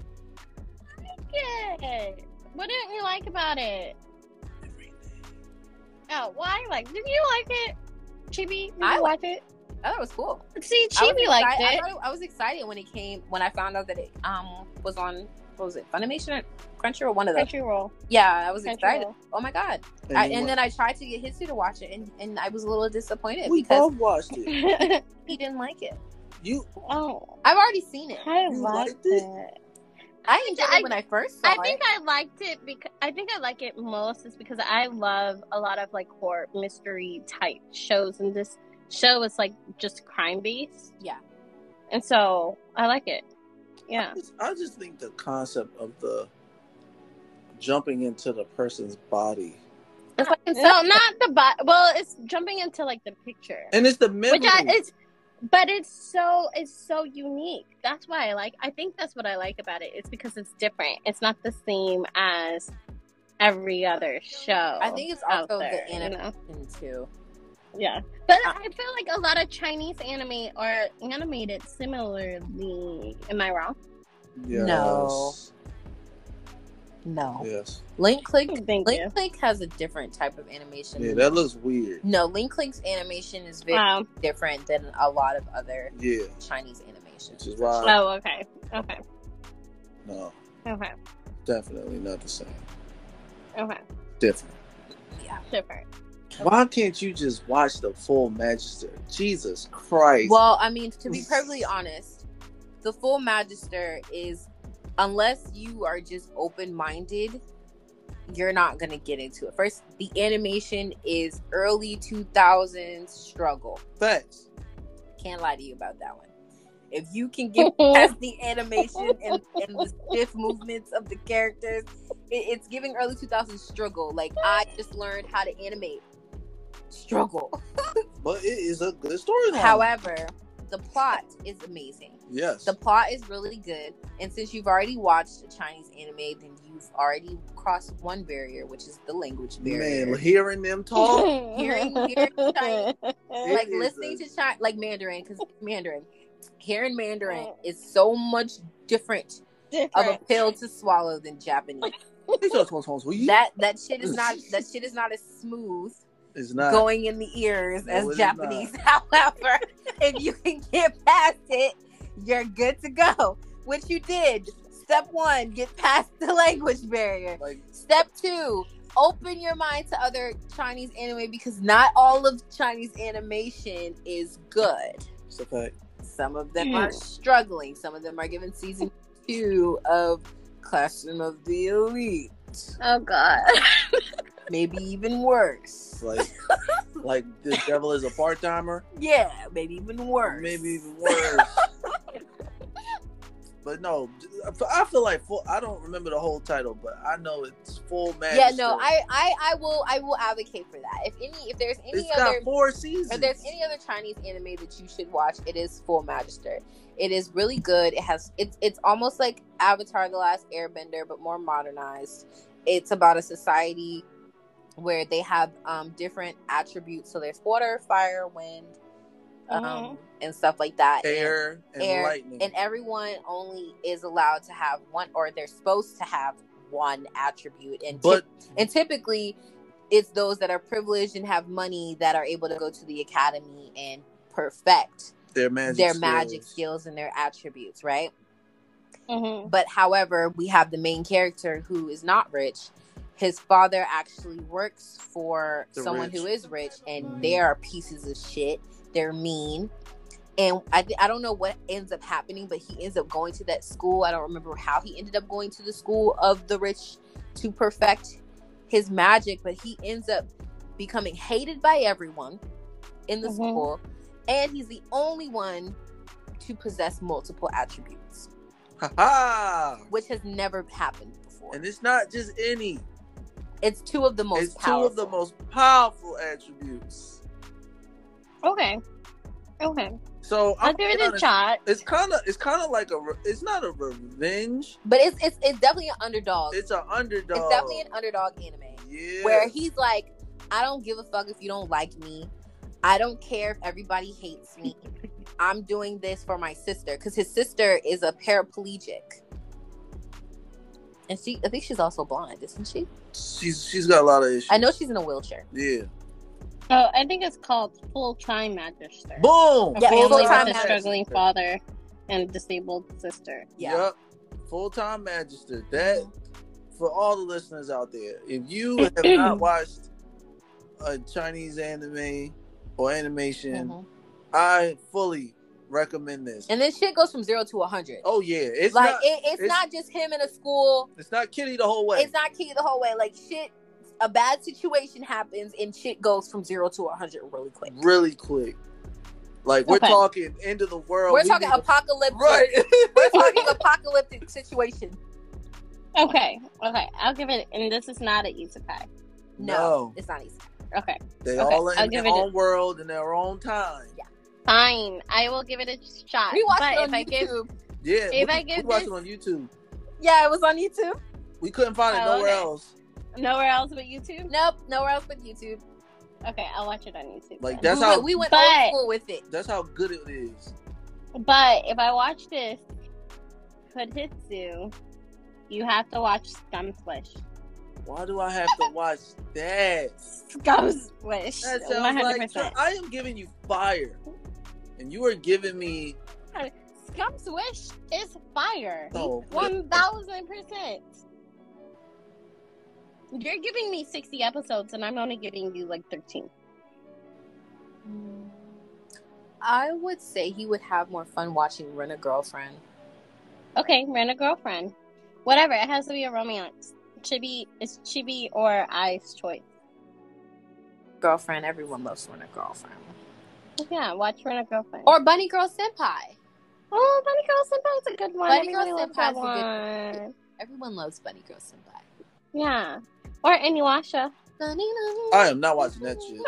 Good. What didn't you like about it? Oh, why? Like, didn't you like it? Chibi, did you watch it? I thought it was cool. See, Chibi liked it. I was excited when I found out that it was on, what was it, Funimation or Crunchyroll, one of them. Crunchyroll. Yeah, I was excited. Crunchyroll. Oh my god! And then I tried to get Hitsu to watch it, and I was a little disappointed We because both watched it. he didn't like it. Oh, I've already seen it. I You liked liked it? it. I enjoyed it when I first saw I think it. I liked it because I think I like it most is because I love a lot of like horror mystery type shows, and this show is like just crime based. Yeah. And so I like it. Yeah. I just think the concept of the jumping into the person's body, It's like No, not the well, it's jumping into like the picture. and it's the memory. But it's so unique. That's why I think that's what I like about it. It's because it's different. It's not the same as every other show. I think it's out also there, the animation too. Yeah. But I feel like a lot of Chinese anime are animated similarly. Am I wrong? Yes. No. Yes. Link Click Thank you. Click has a different type of animation. Yeah, that looks weird. No, Link Click's animation is very different than a lot of other Yeah. Chinese animations. Which is why. Oh, okay. Okay. No, Okay. definitely not the same. Okay. Different. Different. Why can't you just watch the full Magister? Jesus Christ. Well, I mean, to be perfectly honest, the Full Magister is, unless you are just open-minded, you're not gonna get into it. First, the animation is early 2000s struggle. Facts. Can't lie to you about that one. If you can get past the animation and the stiff movements of the characters, it's giving early 2000s struggle. Like, I just learned how to animate. Struggle. But it is a good storyline. However, the plot is amazing. Yes. The plot is really good. And since you've already watched a Chinese anime, then you've already crossed one barrier, which is the language barrier. Man, hearing them talk. Hearing Chinese, like is listening to Chinese, like Mandarin, because it's Mandarin. Hearing Mandarin is so much different of a pill to swallow than Japanese. That shit is not as smooth It's not going in the ears No, as it is Japanese. However, if you can get past it, you're good to go. Which you did. Step 1, get past the language barrier. like Step 2, open your mind to other Chinese anime, because not all of Chinese animation is good. it's a fact. Some of them are struggling. Some of them are given season 2 of Classroom of the Elite. Oh God. Maybe even worse. Like the devil is a part timer. Yeah, maybe even worse. Maybe even worse. But no, I feel like I don't remember the whole title, but I know it's Full Magister. Yeah, no, I will advocate for that. If there's any It's other got 4 seasons. if there's any other Chinese anime that you should watch, it is Full Magister. It is really good. It's almost like Avatar: The Last Airbender, but more modernized. It's about a society where they have different attributes. So there's water, fire, wind, and stuff like that. air and lightning. And everyone only is allowed to have one, or they're supposed to have one attribute. And typically, it's those that are privileged and have money that are able to go to the academy and perfect their magic skills and their attributes, right? Mm-hmm. But however, we have the main character who is not rich. His father actually works for someone who is rich, and they are pieces of shit. They're mean. And I don't know what ends up happening, but he ends up going to that school. I don't remember how he ended up going to the school of the rich to perfect his magic, but he ends up becoming hated by everyone in the school. And he's the only one to possess multiple attributes. Which has never happened before. And it's not just any. It's 2 of the most powerful. 2 of the most powerful attributes. Okay. So I'll give it a shot. It's kind of like it's not a revenge, but it's definitely an underdog. It's an underdog. It's definitely an underdog anime. Yeah. Where he's like, I don't give a fuck if you don't like me. I don't care if everybody hates me. I'm doing this for my sister, because his sister is a paraplegic, and I think she's also blind, isn't she? She's got a lot of issues. I know she's in a wheelchair. Yeah. Oh, I think it's called Full-Time Magister. Boom! A Yeah, family Full-Time with a struggling Magister. father and a disabled sister. Yeah. Yep. Full-Time Magister. That, for all the listeners out there, if you have not watched a Chinese anime or animation, Mhm. I fully recommend this. And then shit goes from 0 to 100. Oh yeah, it's like not. it's not just him in a school. It's not Kitty the whole way. It's not Kitty the whole way. Like shit, a bad situation happens and shit goes from 0 to 100 really quick. Really quick. Like we're Okay. talking end of the world. We're We talking need- apocalyptic. Right. We're talking apocalyptic situation. Okay, I'll give it. And this is not an isekai. No. It's not easy. Okay, They Okay, all I'll in give their it a- own world in their own time. fine. I will give it a shot. We watched but it on if I give, YouTube. Yeah. If I we give watched this- it on YouTube. Yeah, it was on YouTube. We couldn't find it Oh, nowhere okay. else. nowhere else but YouTube. Nope, nowhere else but YouTube. Okay, I'll watch it on YouTube. Like then. that's how we went But- old school with it. that's how good it is. But if I watch this Koditsu, you have to watch Scum Swish. Why do I have to watch that? Scum Swish. That sounds 100%. like I am giving you fire, and you are giving me Scum Swish is fire. no. 1000%. You're giving me 60 episodes, and I'm only giving you like 13. I would say he would have more fun watching Rent a Girlfriend. Okay, Rent a Girlfriend. Whatever, it has to be a romance. It's Chibi or I's choice. Girlfriend, everyone loves Rent a Girlfriend. Yeah, watch Rent a Girlfriend. Or Bunny Girl Senpai. Oh, Bunny Girl Senpai is a good one. Bunny Girl Everybody loves that Senpai's a one. Everyone loves Bunny Girl Senpai. Yeah. Or Inuyasha. I am not watching that shit.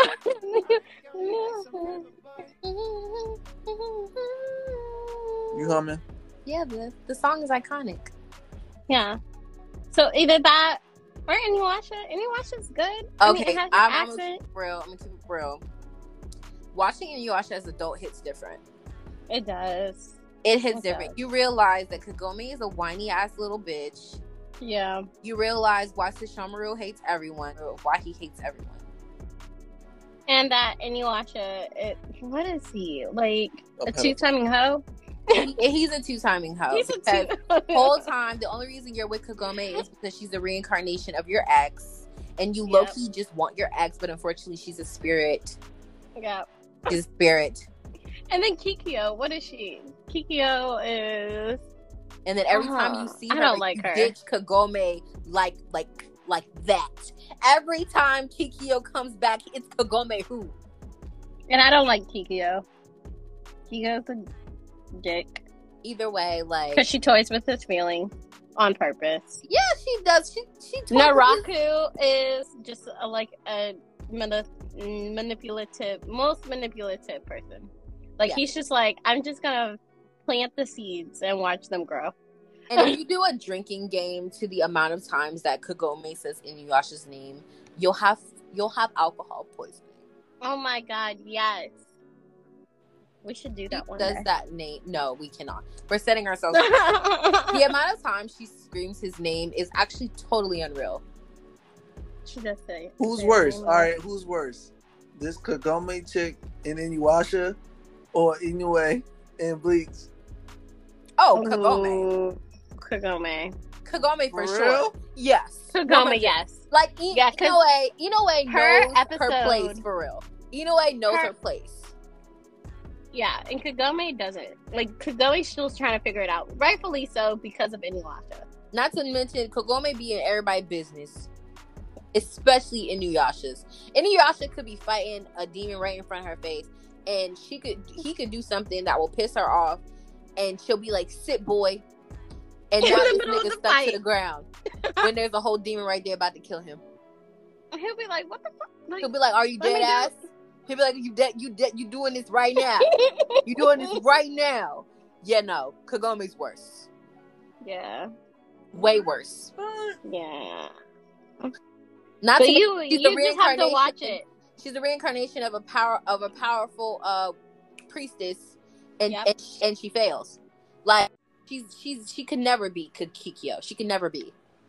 You humming? Yeah, the song is iconic. Yeah. So either that or Inuyasha. Inuyasha's good. I mean, Okay, it has an I'm accent. gonna keep it real. I'm gonna keep it real. Watching Inuyasha as an adult hits different. It does. It hits It different. does. You realize that Kagome is a whiny ass little bitch. Yeah. You realize why Sesshomaru hates everyone, or why he hates everyone. And that Inuyasha, what is he? Like a pedophile. two-timing hoe? He's a two-timing hoe. He's a because two. the whole time, the only reason you're with Kagome is because she's a reincarnation of your ex, and you Yep. low-key just want your ex, but unfortunately, she's a spirit. Yeah. She's a spirit. And then Kikyo, what is she? Kikyo is And then every time you see I her, don't like you her. ditch Kagome like that. Every time Kikyo comes back, it's Kagome who. and I don't like Kikyo. Kikyo's a dick. Either way, like Because she toys with his feelings on purpose. yeah, she does. She totally- Naraku is just a most manipulative person. Like, Yeah. he's just like, I'm just gonna plant the seeds and watch them grow. And if you do a drinking game to the amount of times that Kagome says Inuyasha's name, you'll have alcohol poisoning. Oh my god, yes. We should do She that one does day. that name? No, we cannot. We're setting ourselves. The amount of times she screams his name is actually totally unreal. She does say. Who's say worse? her All name. right, who's worse? This Kagome chick in Inuyasha, or Inoue in Bleach? Oh, Kagome. Ooh, Kagome. Kagome for For sure. real? Yes. Kagome, yes. Like Yeah, 'cause Inoue her knows her episode- place for real. Inoue knows Her- her place. Yeah, and Kagome doesn't. Like, Kagome's still trying to figure it out. Rightfully so, because of Inuyasha. Not to mention Kagome be in everybody's business, especially Inuyasha's. Inuyasha could be fighting a demon right in front of her face, and he could do something that will piss her off, and she'll be like, "Sit, boy," and In now the this middle of nigga the stuck to fight. the ground when there's a whole demon right there about to kill him. And he'll be like, what the fuck? Like, He'll be like, "Are you Let me dead do ass?" He'll be like, "You dead? You doing this right now? You doing this right now?" Yeah, no, Kagome's worse. Yeah. Way worse. Yeah. Not But to you she's the just have to watch reincarnation- it. She's a reincarnation of a powerful priestess, and, Yep. and she fails. Like she could never be Kikyo. She could never be.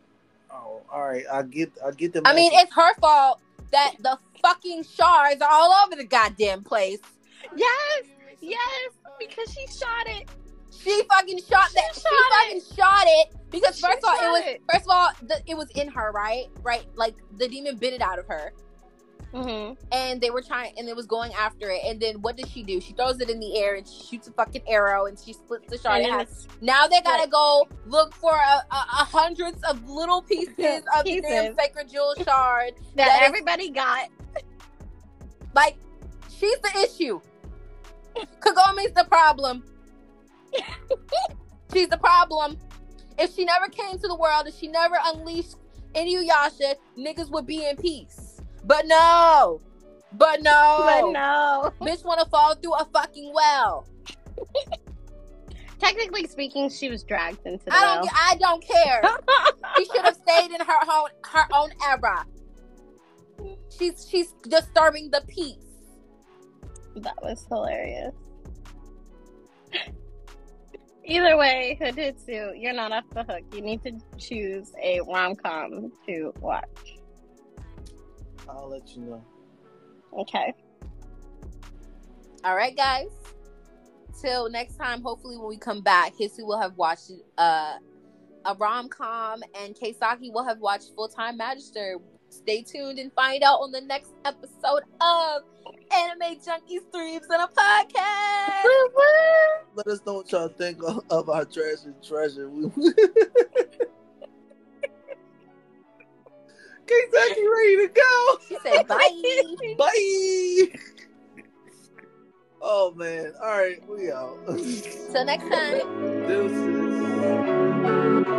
Oh, all right. I get the. I mean, it's her fault that the fucking shards are all over the goddamn place. Yes, because she shot it. She fucking shot that. She fucking shot it because first of all, it was in her, right? Like the demon bit it out of her. Mm-hmm. And they were trying, and it was going after it. And then what does she do? She throws it in the air and she shoots a fucking arrow and she splits the shard in half. Now they gotta go look for a hundreds of little pieces of the damn sacred jewel shard that everybody got. Like, she's the issue. Kagome's the problem. She's the problem. If she never came to the world, if she never unleashed Inuyasha, niggas would be in peace. But no. Bitch want to fall through a fucking well. Technically speaking, she was dragged into the well. I don't care. She should have stayed in her own era. She's disturbing the peace. That was hilarious. Either way, Huditsu, you're not off the hook. You need to choose a rom-com to watch. I'll let you know. Okay. All right, guys. Till next time, hopefully when we come back, Hisu will have watched a rom-com and Keisaki will have watched Full-Time Magister. Stay tuned and find out on the next episode of Anime Junkie Streams and a Podcast. Let us know what y'all think of our treasure. Keisaki ready to go. She said bye. Bye. Oh man. All right, we out. Till next time. Deuces.